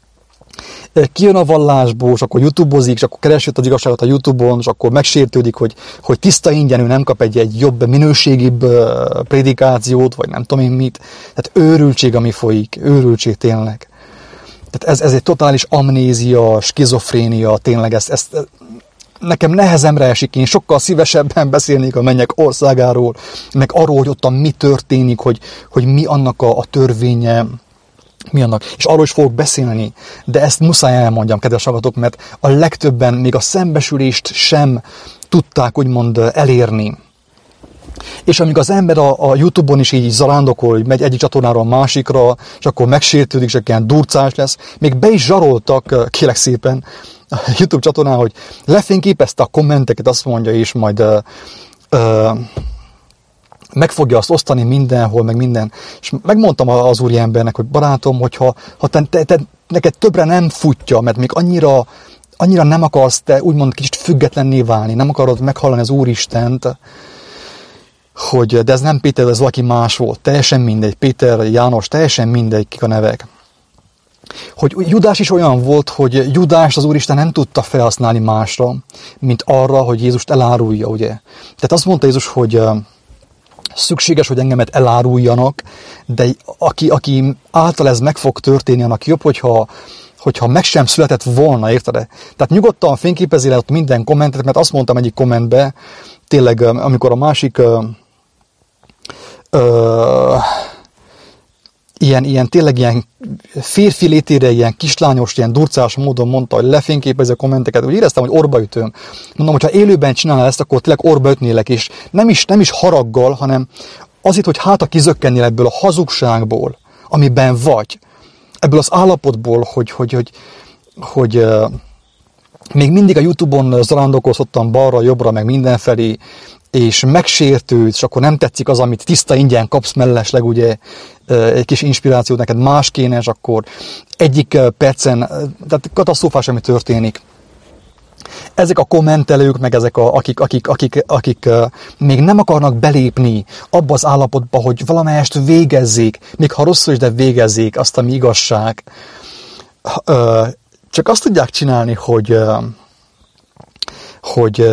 kijön a vallásból, és akkor YouTube-ozik, és akkor keresi az igazságot a YouTube-on, és akkor megsértődik, hogy, hogy tiszta ingyen ő nem kap egy, egy jobb, minőségibb prédikációt, vagy nem tudom én mit. Tehát őrültség, ami folyik, őrültség tényleg. Tehát ez, ez egy totális amnézia, skizofrénia, tényleg ezt, ezt nekem nehezemre esik, én sokkal szívesebben beszélnék a mennyek országáról, meg arról, hogy ottan mi történik, hogy, hogy mi annak a, a törvénye, mi annak, és arról is fogok beszélni, de ezt muszáj elmondjam, kedves hallgatók, mert a legtöbben még a szembesülést sem tudták úgymond elérni. És amíg az ember a, a YouTube-on is így zarándokol, hogy megy egyik csatornáról a másikra, és akkor megsértődik, és ilyen durcás lesz, még be is zsaroltak, kérlek szépen, a YouTube csatornán, hogy lefényképezte a kommenteket, azt mondja, és majd ö, ö, meg fogja azt osztani mindenhol, meg minden. És megmondtam az úriembernek, hogy barátom, hogyha ha te, te, te, neked többre nem futja, mert még annyira, annyira nem akarsz te úgymond kicsit függetlenné válni, nem akarod meghallani az Úristent, hogy de ez nem Péter, ez valaki más volt, teljesen mindegy, Péter, János, teljesen mindegy, kik a nevek. Hogy Judás is olyan volt, hogy Judás az Úristen nem tudta felhasználni másra, mint arra, hogy Jézust elárulja, ugye. Tehát azt mondta Jézus, hogy szükséges, hogy engemet eláruljanak, de aki, aki által ez meg fog történni, annak jobb, hogyha, hogyha meg sem született volna, érted? Tehát nyugodtan fényképezi le ott minden kommentet, mert azt mondtam egyik kommentbe, tényleg, amikor a másik ö, ö, ilyen, ilyen, tényleg ilyen férfi létére, ilyen kislányos, ilyen durcás módon mondta, hogy lefényképezi a kommenteket, úgy éreztem, hogy orbaütőm. Mondom, hogyha élőben csinálnál ezt, akkor tényleg orbaütnélek, és nem is, nem is haraggal, hanem azért, hogy hátra kizökkennél ebből a hazugságból, amiben vagy, ebből az állapotból, hogy, hogy, hogy, hogy uh, még mindig a YouTube-on zarándokozottam balra, jobbra, meg mindenfelé, és megsértődsz, és akkor nem tetszik az, amit tiszta ingyen kapsz mellesleg, ugye, egy kis inspirációt neked más kéne, és akkor egyik percen, tehát katasztrófás, ami történik. Ezek a kommentelők, meg ezek, a, akik, akik, akik, akik még nem akarnak belépni abba az állapotba, hogy valamelyest végezzék, még ha rosszul is, de végezzék azt, ami igazság, csak azt tudják csinálni, hogy, hogy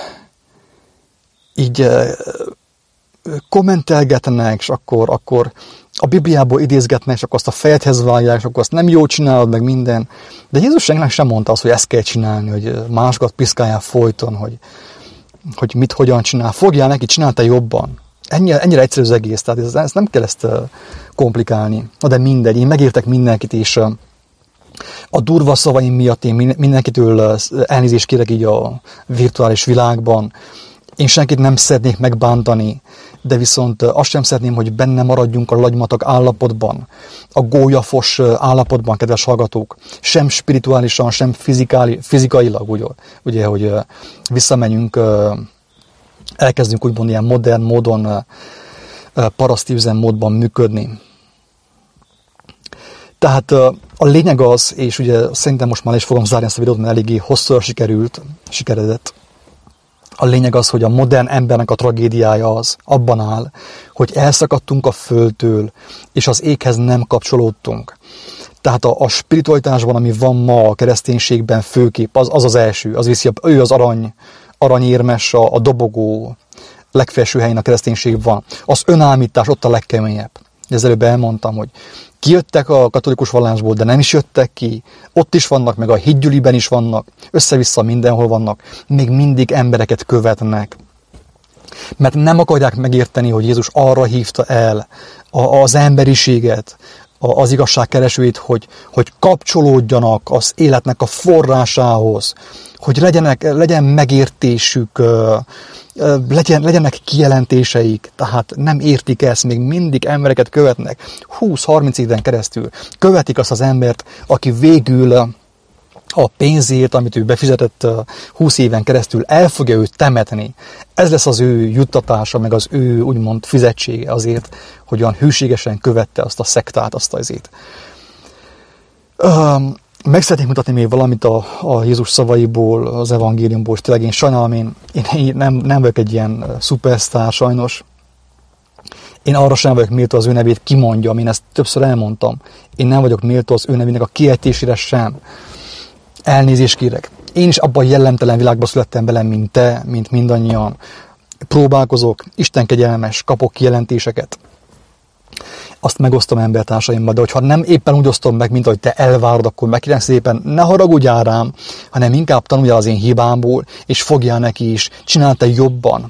így kommentelgetnek, és akkor, akkor a Bibliából idézgetnek, és akkor azt a fejedhez vágják, és akkor azt nem jól csinálod, meg minden. De Jézus senkinek sem mondta azt, hogy ezt kell csinálni, hogy másokat piszkáljál folyton, hogy, hogy mit, hogyan csinál. Fogjál neki, csinálta jobban. Ennyire, ennyire egyszerű az egész, tehát ez, ez nem kell ezt komplikálni. Na de mindegy, én megértek mindenkit, és a durva szavaim miatt én mindenkitől elnézést kérek így a virtuális világban. Én senkit nem szeretnék megbántani, de viszont azt sem szeretném, hogy benne maradjunk a lagymatag állapotban, a gólyafos állapotban, kedves hallgatók, sem spirituálisan, sem fizikailag, ugye, ugye, hogy visszamenjünk, elkezdünk úgymond ilyen modern módon, paraszti üzemmódban működni. Tehát a lényeg az, és ugye szerintem most már is fogom zárni ezt a videót, mert eléggé hosszúra sikerült, sikeredett. A lényeg az, hogy a modern embernek a tragédiája az abban áll, hogy elszakadtunk a földtől, és az éghez nem kapcsolódtunk. Tehát a, a spiritualitásban, ami van ma a kereszténységben főképp, az az, az első, az viszi, ő az arany, aranyérmes, a, a dobogó legfelső helyén a kereszténység van. Az önállítás ott a legkeményebb. Ezzel előbb elmondtam, hogy kijöttek a katolikus vallásból, de nem is jöttek ki, ott is vannak, meg a hídgyüliben is vannak, össze-vissza mindenhol vannak, még mindig embereket követnek. Mert nem akarják megérteni, hogy Jézus arra hívta el az emberiséget, az igazság keresőit, hogy, hogy kapcsolódjanak az életnek a forrásához, hogy legyenek, legyen megértésük, legyen, legyenek kijelentéseik, tehát nem értik ezt, még mindig embereket követnek, húsz-harminc éven keresztül követik azt az embert, aki végül a pénzért, amit ő befizetett húsz éven keresztül, el fogja őt temetni. Ez lesz az ő juttatása, meg az ő úgymond fizetsége azért, hogy olyan hűségesen követte azt a szektát, azt azért. Meg szeretnék mutatni még valamit a, a Jézus szavaiból, az evangéliumból, és tényleg én sajnálom, én, én nem, nem vagyok egy ilyen szupersztár sajnos. Én arra sem vagyok méltó, az ő nevét kimondjam, én ezt többször elmondtam. Én nem vagyok méltó az ő nevének a kiejtésére sem. Elnézést kérek. Én is abban a jellemtelen világban születtem bele, mint te, mint mindannyian. Próbálkozok, Isten kegyelmes, kapok kijelentéseket. Azt megosztom embertársaimmal, de hogyha nem éppen úgy osztom meg, mint ahogy te elvárod, akkor meg kérem szépen, ne haragudjál rám, hanem inkább tanuljál az én hibámból, és fogjál neki is, csinálj te jobban.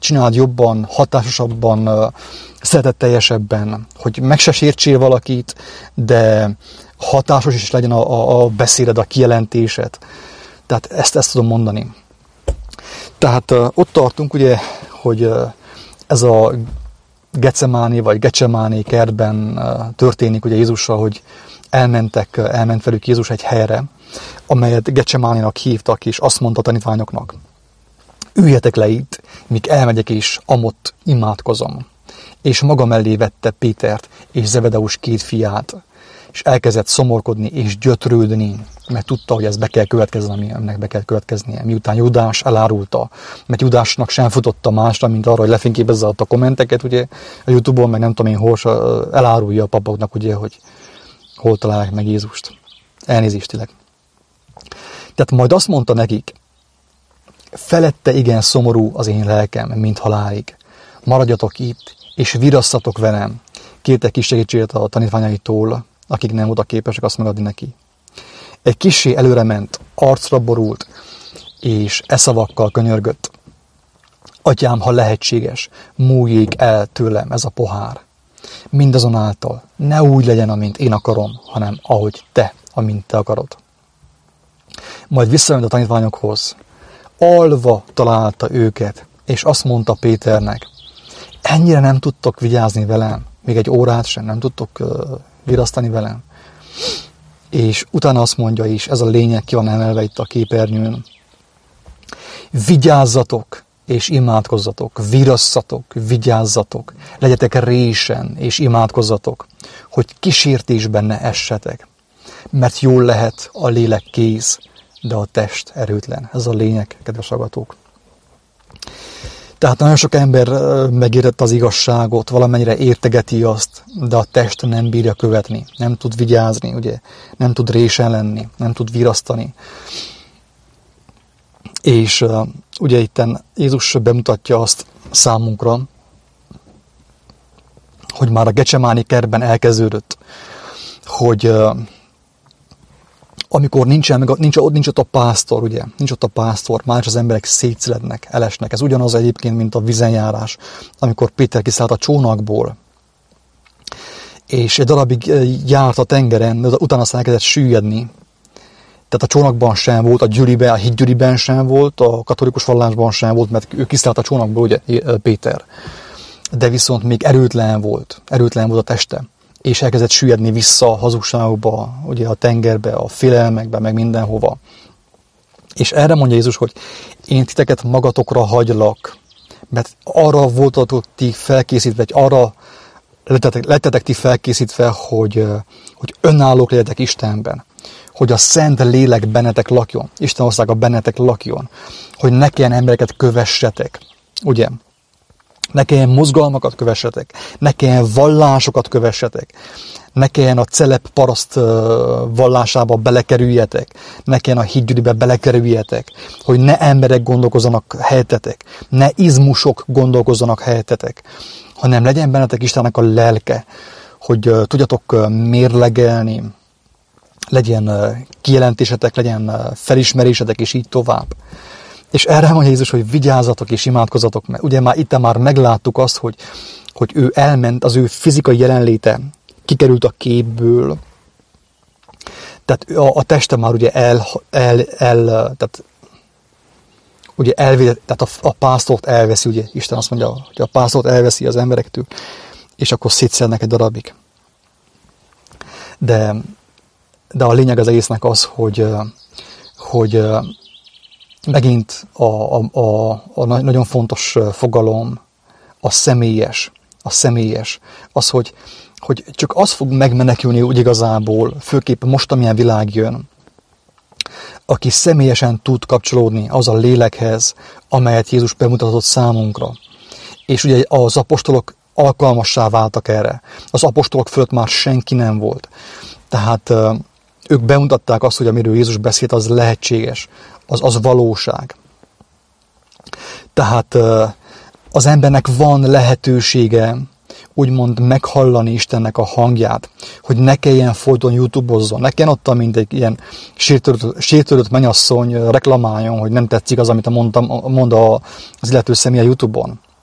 csináld jobban, hatásosabban, szeretetteljesebben, hogy meg se sértsél valakit, de hatásos is legyen a, a, a beszéded, a kijelentésed. Tehát ezt, ezt tudom mondani. Tehát uh, ott tartunk, ugye, hogy uh, ez a Gecemáné vagy Gecsemáné kertben uh, történik ugye Jézussal, hogy elmentek, uh, elment velük Jézus egy helyre, amelyet Gecsemánénak hívtak, és azt mondta a tanítványoknak: üljetek le itt, míg elmegyek és amott imádkozom. És maga mellé vette Pétert és Zebedeus két fiát, és elkezdett szomorkodni és gyötrődni, mert tudta, hogy ez be kell következni, aminek be kell következnie. Miután Judás elárulta, mert Judásnak sem futotta másra, mint arra, hogy lefényképezze a kommenteket, ugye, a YouTube-on, meg nem tudom én, hol elárulja a papoknak, ugye, hogy hol találják meg Jézust. Elnézéstileg. Tehát majd azt mondta nekik: felette igen szomorú az én lelkem, mint halálig. Maradjatok itt, és virasszatok velem. Kérte kis segítséget a tanítványaitól, akik nem voltak képesek azt megadni neki. Egy kissé előre ment, arcra borult, és e szavakkal könyörgött: Atyám, ha lehetséges, múljék el tőlem ez a pohár. Mindazonáltal ne úgy legyen, amint én akarom, hanem ahogy te, amint te akarod. Majd visszament a tanítványokhoz. Alva találta őket, és azt mondta Péternek: ennyire nem tudtok vigyázni velem, még egy órát sem nem tudtok uh, virasztani velem. És utána azt mondja is, ez a lényeg ki van emelve itt a képernyőn: vigyázzatok és imádkozzatok, virasszatok, vigyázzatok, legyetek résen és imádkozzatok, hogy kísértésben ne essetek. Mert jól lehet a lélek kész, de a test erőtlen. Ez a lényeg, kedves hallgatók. Tehát nagyon sok ember megértette az igazságot, valamennyire értegeti azt, de a test nem bírja követni, nem tud vigyázni, ugye, nem tud résen lenni, nem tud virasztani. És uh, ugye itten Jézus bemutatja azt számunkra, hogy már a Gecsemáné kertben elkezdődött, hogy uh, amikor nincsen, nincs, nincs ott a pásztor, ugye, nincs ott a pásztor, már az emberek szétszednek, elesnek. Ez ugyanaz egyébként, mint a vízenjárás, amikor Péter kiszállt a csónakból, és egy darabig járt a tengeren, de utána aztán elkezdett süllyedni. Tehát a csónakban sem volt, a gyüliben, a hídgyüliben sem volt, a katolikus vallásban sem volt, mert ő kiszállt a csónakból, ugye, Péter. De viszont még erőtlen volt, erőtlen volt a teste. És elkezdett süllyedni vissza a hazugságokba, ugye a tengerbe, a félelmekbe, meg mindenhova. És erre mondja Jézus, hogy én titeket magatokra hagylak, mert arra voltatok ti felkészítve, vagy arra lettetek, lettetek ti felkészítve, hogy, hogy önállók legyetek Istenben, hogy a Szent Lélek bennetek lakjon, Isten országa bennetek lakjon, hogy ne kelljen embereket kövessetek, ugye? Ne kelljen mozgalmakat kövessetek, ne kelljen vallásokat kövessetek, ne kelljen a celeb paraszt vallásába belekerüljetek, ne kelljen a hídgyülibe belekerüljetek, hogy ne emberek gondolkozzanak helyettetek, ne izmusok gondolkozzanak helyettetek, hanem legyen bennetek Istennek a lelke, hogy tudjatok mérlegelni, legyen kijelentésetek, legyen felismerésetek, és így tovább. És erre mondja Jézus, hogy vigyázzatok és imádkozzatok, mert ugye már itt már megláttuk azt, hogy, hogy ő elment, az ő fizikai jelenléte kikerült a képből, tehát a, a teste már ugye el, el, el tehát ugye elvé, tehát a, a pásztort elveszi, ugye Isten azt mondja, hogy a pásztort elveszi az emberektől, és akkor szétszednek egy darabig. De, de a lényeg az egésznek az, hogy, hogy megint a, a, a, a nagyon fontos fogalom a személyes, a személyes, az, hogy, hogy csak az fog megmenekülni úgy igazából, főképp most, amilyen világ jön, aki személyesen tud kapcsolódni az a lélekhez, amelyet Jézus bemutatott számunkra. És ugye az apostolok alkalmassá váltak erre. Az apostolok fölött már senki nem volt. Tehát ők bemutatták azt, hogy amiről Jézus beszélt, az lehetséges, az, az valóság. Tehát az embernek van lehetősége úgymond meghallani Istennek a hangját, hogy ne kelljen folyton YouTube-ozzon, ne kelljen ottan, mint egy ilyen sértődött, sértődött mennyasszony reklamáljon, hogy nem tetszik az, amit mondtam, mond az illető személy a YouTube-on.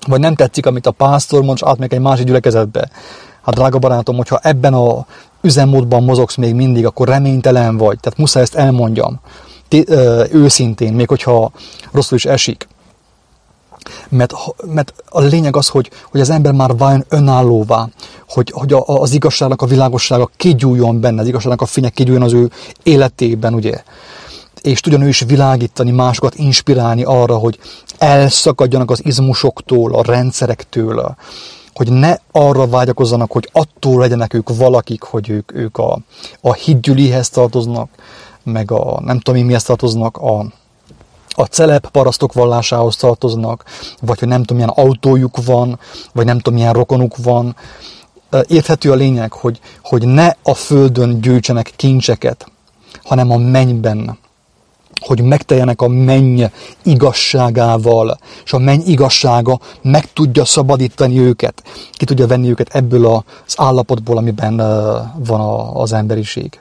vagy nem tetszik, amit a pásztor mond, és átmegyek egy másik gyülekezetbe. Hát drága barátom, hogyha ebben a üzemmódban mozogsz még mindig, akkor reménytelen vagy. Tehát muszáj ezt elmondjam. Té- ö, őszintén, még hogyha rosszul is esik. Mert, mert a lényeg az, hogy, hogy az ember már váljon önállóvá, hogy, hogy a, az igazságnak a világossága kigyújjon benne, az igazságnak a fények kigyújjon az ő életében, ugye. És tudjon ő is világítani, másokat inspirálni arra, hogy elszakadjanak az izmusoktól, a rendszerektől, hogy ne arra vágyakozzanak, hogy attól legyenek ők valakik, hogy ők, ők a, a hitgyülihez tartoznak, meg a nem tudom én mihez tartoznak, a, a celeb parasztok vallásához tartoznak, vagy hogy nem tudom milyen autójuk van, vagy nem tudom milyen rokonuk van. Érthető a lényeg, hogy, hogy ne a földön gyűjtsenek kincseket, hanem a mennyben, hogy megteljenek a menny igazságával, és a menny igazsága meg tudja szabadítani őket, ki tudja venni őket ebből az állapotból, amiben van az emberiség.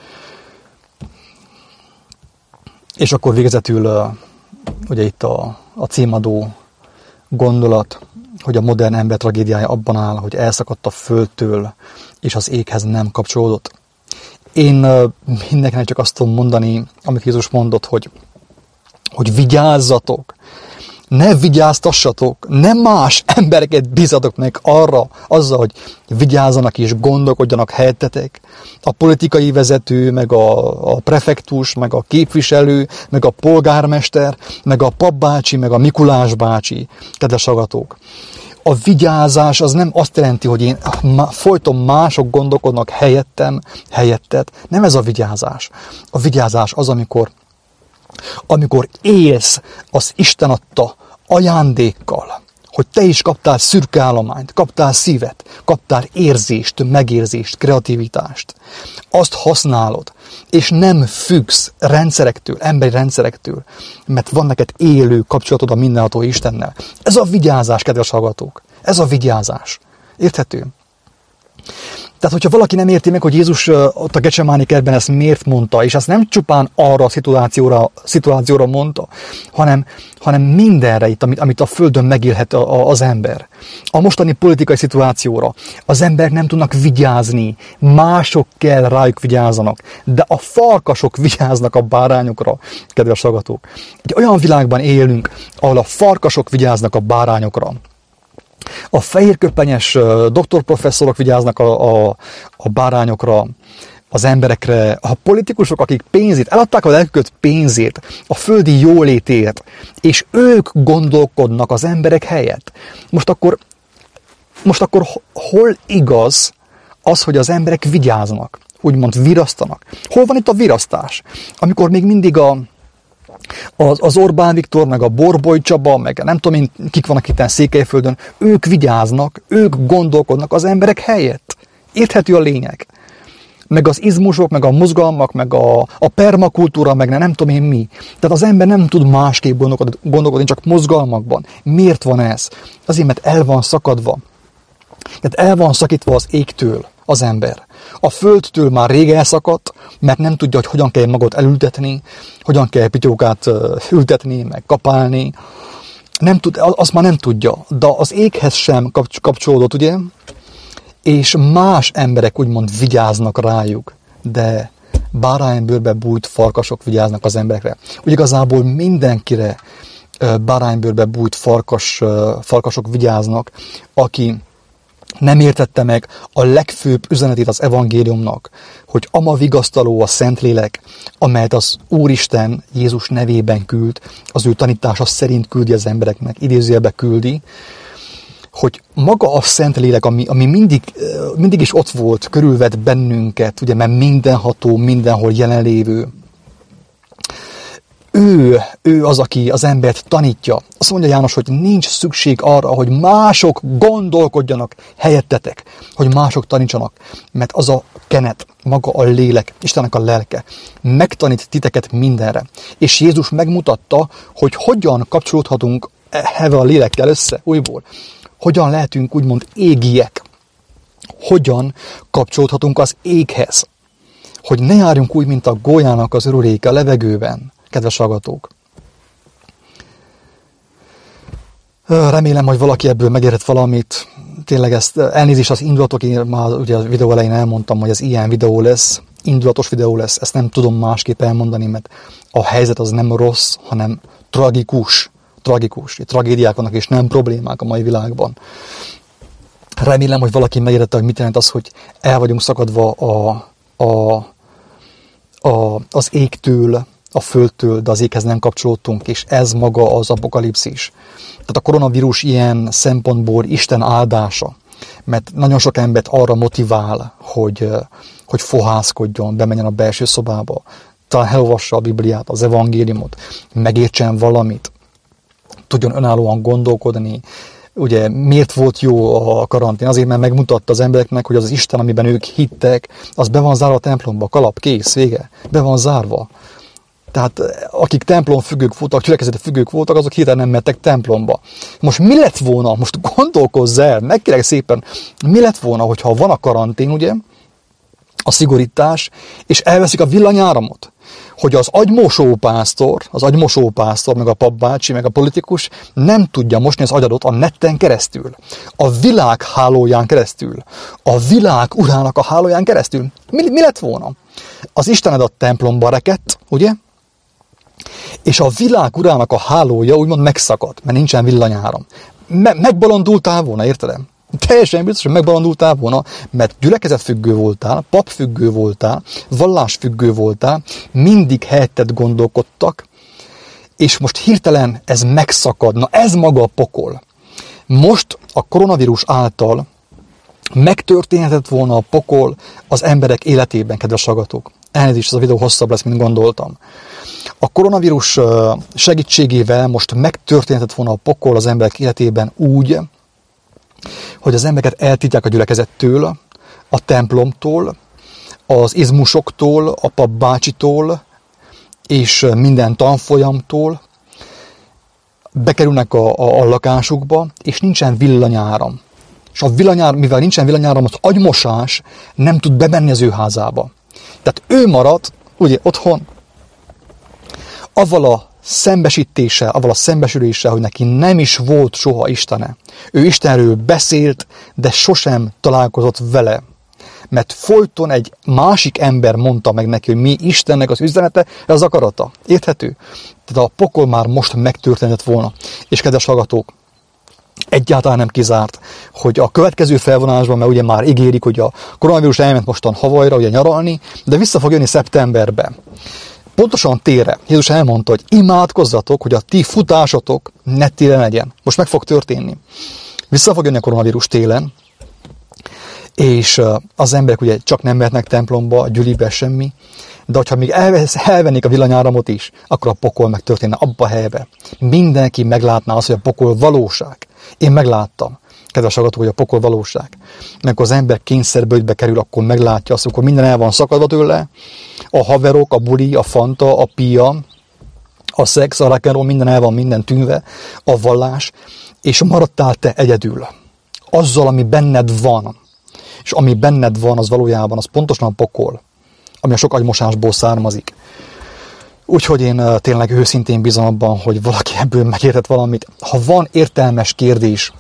És akkor végezetül ugye itt a, a címadó gondolat, hogy a modern ember tragédiája abban áll, hogy elszakadt a földtől, és az éghez nem kapcsolódott. Én mindenkinek csak azt tudom mondani, amit Jézus mondott, hogy, hogy vigyázzatok, ne vigyáztassatok, ne más embereket bízzatok meg arra, azzal, hogy vigyázzanak és gondolkodjanak helyettetek. A politikai vezető, meg a, a prefektus, meg a képviselő, meg a polgármester, meg a papbácsi, meg a Mikulás bácsi, kedves hallgatók. A vigyázás az nem azt jelenti, hogy én folyton mások gondolkodnak helyettem, helyettet. Nem ez a vigyázás. A vigyázás az, amikor, amikor élsz az Isten adta ajándékkal, hogy te is kaptál szürke állományt, kaptál szívet, kaptál érzést, megérzést, kreativitást. Azt használod, és nem függsz rendszerektől, emberi rendszerektől, mert van neked élő kapcsolatod a mindenható Istennel. Ez a vigyázás, kedves hallgatók. Ez a vigyázás. Érthető? Tehát, hogyha valaki nem érti meg, hogy Jézus ott a Gecsemáni kertben ezt miért mondta, és ezt nem csupán arra a szituációra, szituációra mondta, hanem, hanem mindenre itt, amit, amit a földön megélhet a, a, az ember. A mostani politikai szituációra az emberek nem tudnak vigyázni, mások kell rájuk vigyázzanak, de a farkasok vigyáznak a bárányokra, kedves hallgatók. Egy olyan világban élünk, ahol a farkasok vigyáznak a bárányokra. A fehérköpenyes doktorprofesszorok vigyáznak a, a, a bárányokra, az emberekre, a politikusok, akik pénzét, eladták a lelküket pénzét, a földi jólétért, és ők gondolkodnak az emberek helyett. Most akkor, most akkor hol igaz az, hogy az emberek vigyáznak, úgymond virasztanak? Hol van itt a virasztás? Amikor még mindig a Az, az Orbán Viktor, meg a Borboly Csaba, meg nem tudom én, kik vannak itt Székelyföldön, ők vigyáznak, ők gondolkodnak az emberek helyett. Érthető a lényeg. Meg az izmusok, meg a mozgalmak, meg a, a permakultúra, meg nem tudom én mi. Tehát az ember nem tud másképp gondolkodni, gondolkodni, csak mozgalmakban. Miért van ez? Azért, mert el van szakadva. Tehát el van szakítva az égtől az ember. A földtől már rég elszakadt, mert nem tudja, hogy hogyan kell magot elültetni, hogyan kell pityókát ültetni, meg kapálni. Nem tud, azt már nem tudja, de az éghez sem kapcsolódott, ugye? És más emberek úgymond vigyáznak rájuk, de báránybőrbe bújt farkasok vigyáznak az emberekre. Úgy igazából mindenkire báránybőrbe bújt farkas, farkasok vigyáznak, aki nem értette meg a legfőbb üzenetét az evangéliumnak, hogy ama vigasztaló a Szentlélek, amelyet az Úristen Jézus nevében küld, az ő tanítása szerint küldi az embereknek, idézőjelbe küldi, hogy maga a Szentlélek, ami, ami mindig, mindig is ott volt, körülvett bennünket, ugye, mert mindenható, mindenhol jelenlévő, Ő, ő az, aki az embert tanítja. Azt mondja János, hogy nincs szükség arra, hogy mások gondolkodjanak helyettetek, hogy mások tanítsanak, mert az a kenet, maga a lélek, Istennek a lelke megtanít titeket mindenre. És Jézus megmutatta, hogy hogyan kapcsolódhatunk ehhez a lélekkel össze újból. Hogyan lehetünk úgymond égiek. Hogyan kapcsolódhatunk az éghez. Hogy ne járjunk úgy, mint a gólyának az öruléke a levegőben. Kedves hallgatók! Remélem, hogy valaki ebből megérhet valamit. Tényleg ezt elnézést az indulatok, én már ugye a videó elején elmondtam, hogy ez ilyen videó lesz, indulatos videó lesz, ezt nem tudom másképp elmondani, mert a helyzet az nem rossz, hanem tragikus. Tragikus. Tragédiák vannak, és nem problémák a mai világban. Remélem, hogy valaki megértette, hogy mit jelent az, hogy el vagyunk szakadva a, a, a, az égtől, a földtől, de az éghez nem kapcsolódtunk, és ez maga az apokalipszis. Tehát a koronavírus ilyen szempontból Isten áldása, mert nagyon sok embert arra motivál, hogy, hogy fohászkodjon, bemenjen a belső szobába, talán elolvassa a Bibliát, az evangéliumot, megértsen valamit, tudjon önállóan gondolkodni. Ugye miért volt jó a karantén? Azért, mert megmutatta az embereknek, hogy az, az Isten, amiben ők hittek, az be van zárva a templomba, kalap, kész, vége, be van zárva. Tehát akik templom függők voltak, gyülekezeti függők voltak, azok hirtelen nem mentek templomba. Most mi lett volna, most gondolkozz el, megkérlek szépen, mi lett volna, hogyha van a karantén, ugye, a szigorítás, és elveszik a villanyáramot, hogy az agymosó pásztor, az agymosó pásztor, meg a papbácsi, meg a politikus nem tudja mosni az agyadot a netten keresztül, a világ hálóján keresztül, a világ urának a hálóján keresztül. Mi, mi lett volna? Az Istened a templomba rekedt, ugye? És a világ urának a hálója úgymond megszakad, mert nincsen villanyáram. Me- megbolondultál volna, érted? Teljesen biztos, hogy megbolondultál volna, mert gyülekezetfüggő voltál, papfüggő voltál, vallásfüggő voltál, mindig helyetted gondolkodtak, és most hirtelen ez megszakad. Na ez maga a pokol. Most a koronavírus által megtörténhetett volna a pokol az emberek életében, kedves hallgatók. Elnézést, ez a videó hosszabb lesz, mint gondoltam. A koronavírus segítségével most megtörténhetett volna a pokol az emberek életében úgy, hogy az embereket eltiltják a gyülekezettől, a templomtól, az izmusoktól, a papbácsitól, és minden tanfolyamtól, bekerülnek a, a, a lakásukba, és nincsen villanyáram. És a villanyár, mivel nincsen villanyáram, az agymosás nem tud bemenni az ő házába. Tehát ő marad, ugye, otthon, avval a szembesítéssel, avval a szembesüléssel, hogy neki nem is volt soha Istene. Ő Istenről beszélt, de sosem találkozott vele. Mert folyton egy másik ember mondta meg neki, hogy mi Istennek az üzenete, ez az akarata. Érthető? Tehát a pokol már most megtörténhet volna. És kedves hallgatók, egyáltalán nem kizárt, hogy a következő felvonásban, mert ugye már ígérik, hogy a koronavírus elment mostan Havajra, ugye nyaralni, de vissza fog jönni szeptemberbe. Pontosan térre. Jézus elmondta, hogy imádkozzatok, hogy a ti futásotok ne télen legyen. Most meg fog történni. Vissza fog jönni a koronavírus télen, és az emberek ugye csak nem mehetnek templomba, a gyülibe, semmi, de hogyha még elvennék a villanyáramot is, akkor a pokol megtörténne abba a helybe. Mindenki meglátná azt, hogy a pokol valóság. Én megláttam, kedves hallgatók, hogy a pokol valóság. Amikor az ember kényszerböjtbe kerül, akkor meglátja azt, akkor minden el van szakadva tőle, a haverok, a buli, a fanta, a pia, a szex, a rock'n'roll, minden el van, minden tűnve, a vallás, és maradtál te egyedül. Azzal, ami benned van, és ami benned van, az valójában, az pontosan a pokol, ami a sok agymosásból származik. Úgyhogy én tényleg őszintén bízom abban, hogy valaki ebből megértett valamit. Ha van értelmes kérdés,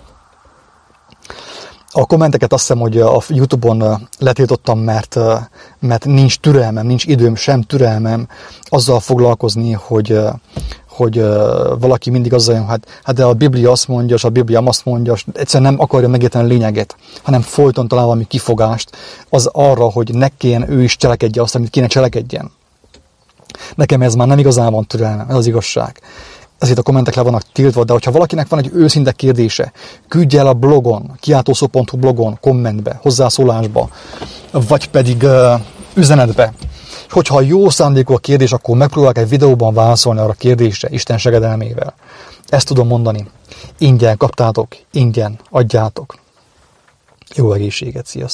a kommenteket azt hiszem, hogy a YouTube-on letiltottam, mert, mert nincs türelmem, nincs időm, sem türelmem azzal foglalkozni, hogy, hogy valaki mindig azzal jön, hát, hát de a Biblia azt mondja, és a Biblia azt mondja, és egyszerűen nem akarja megérteni a lényeget, hanem folyton talál valami kifogást az arra, hogy ne kéne ő is cselekedje azt, amit kéne cselekedjen. Nekem ez már nem igazán van türelmem, ez az igazság. Ezért a kommentek le vannak tiltva, de hogyha valakinek van egy őszinte kérdése, küldje el a blogon, kiáltószó pont hu blogon, kommentbe, hozzászólásba, vagy pedig uh, üzenetbe. És hogyha jó szándékú a kérdés, akkor megpróbálok egy videóban válaszolni arra a kérdésre, Isten segedelmével. Ezt tudom mondani. Ingyen kaptátok, ingyen adjátok. Jó egészséget, sziasztok!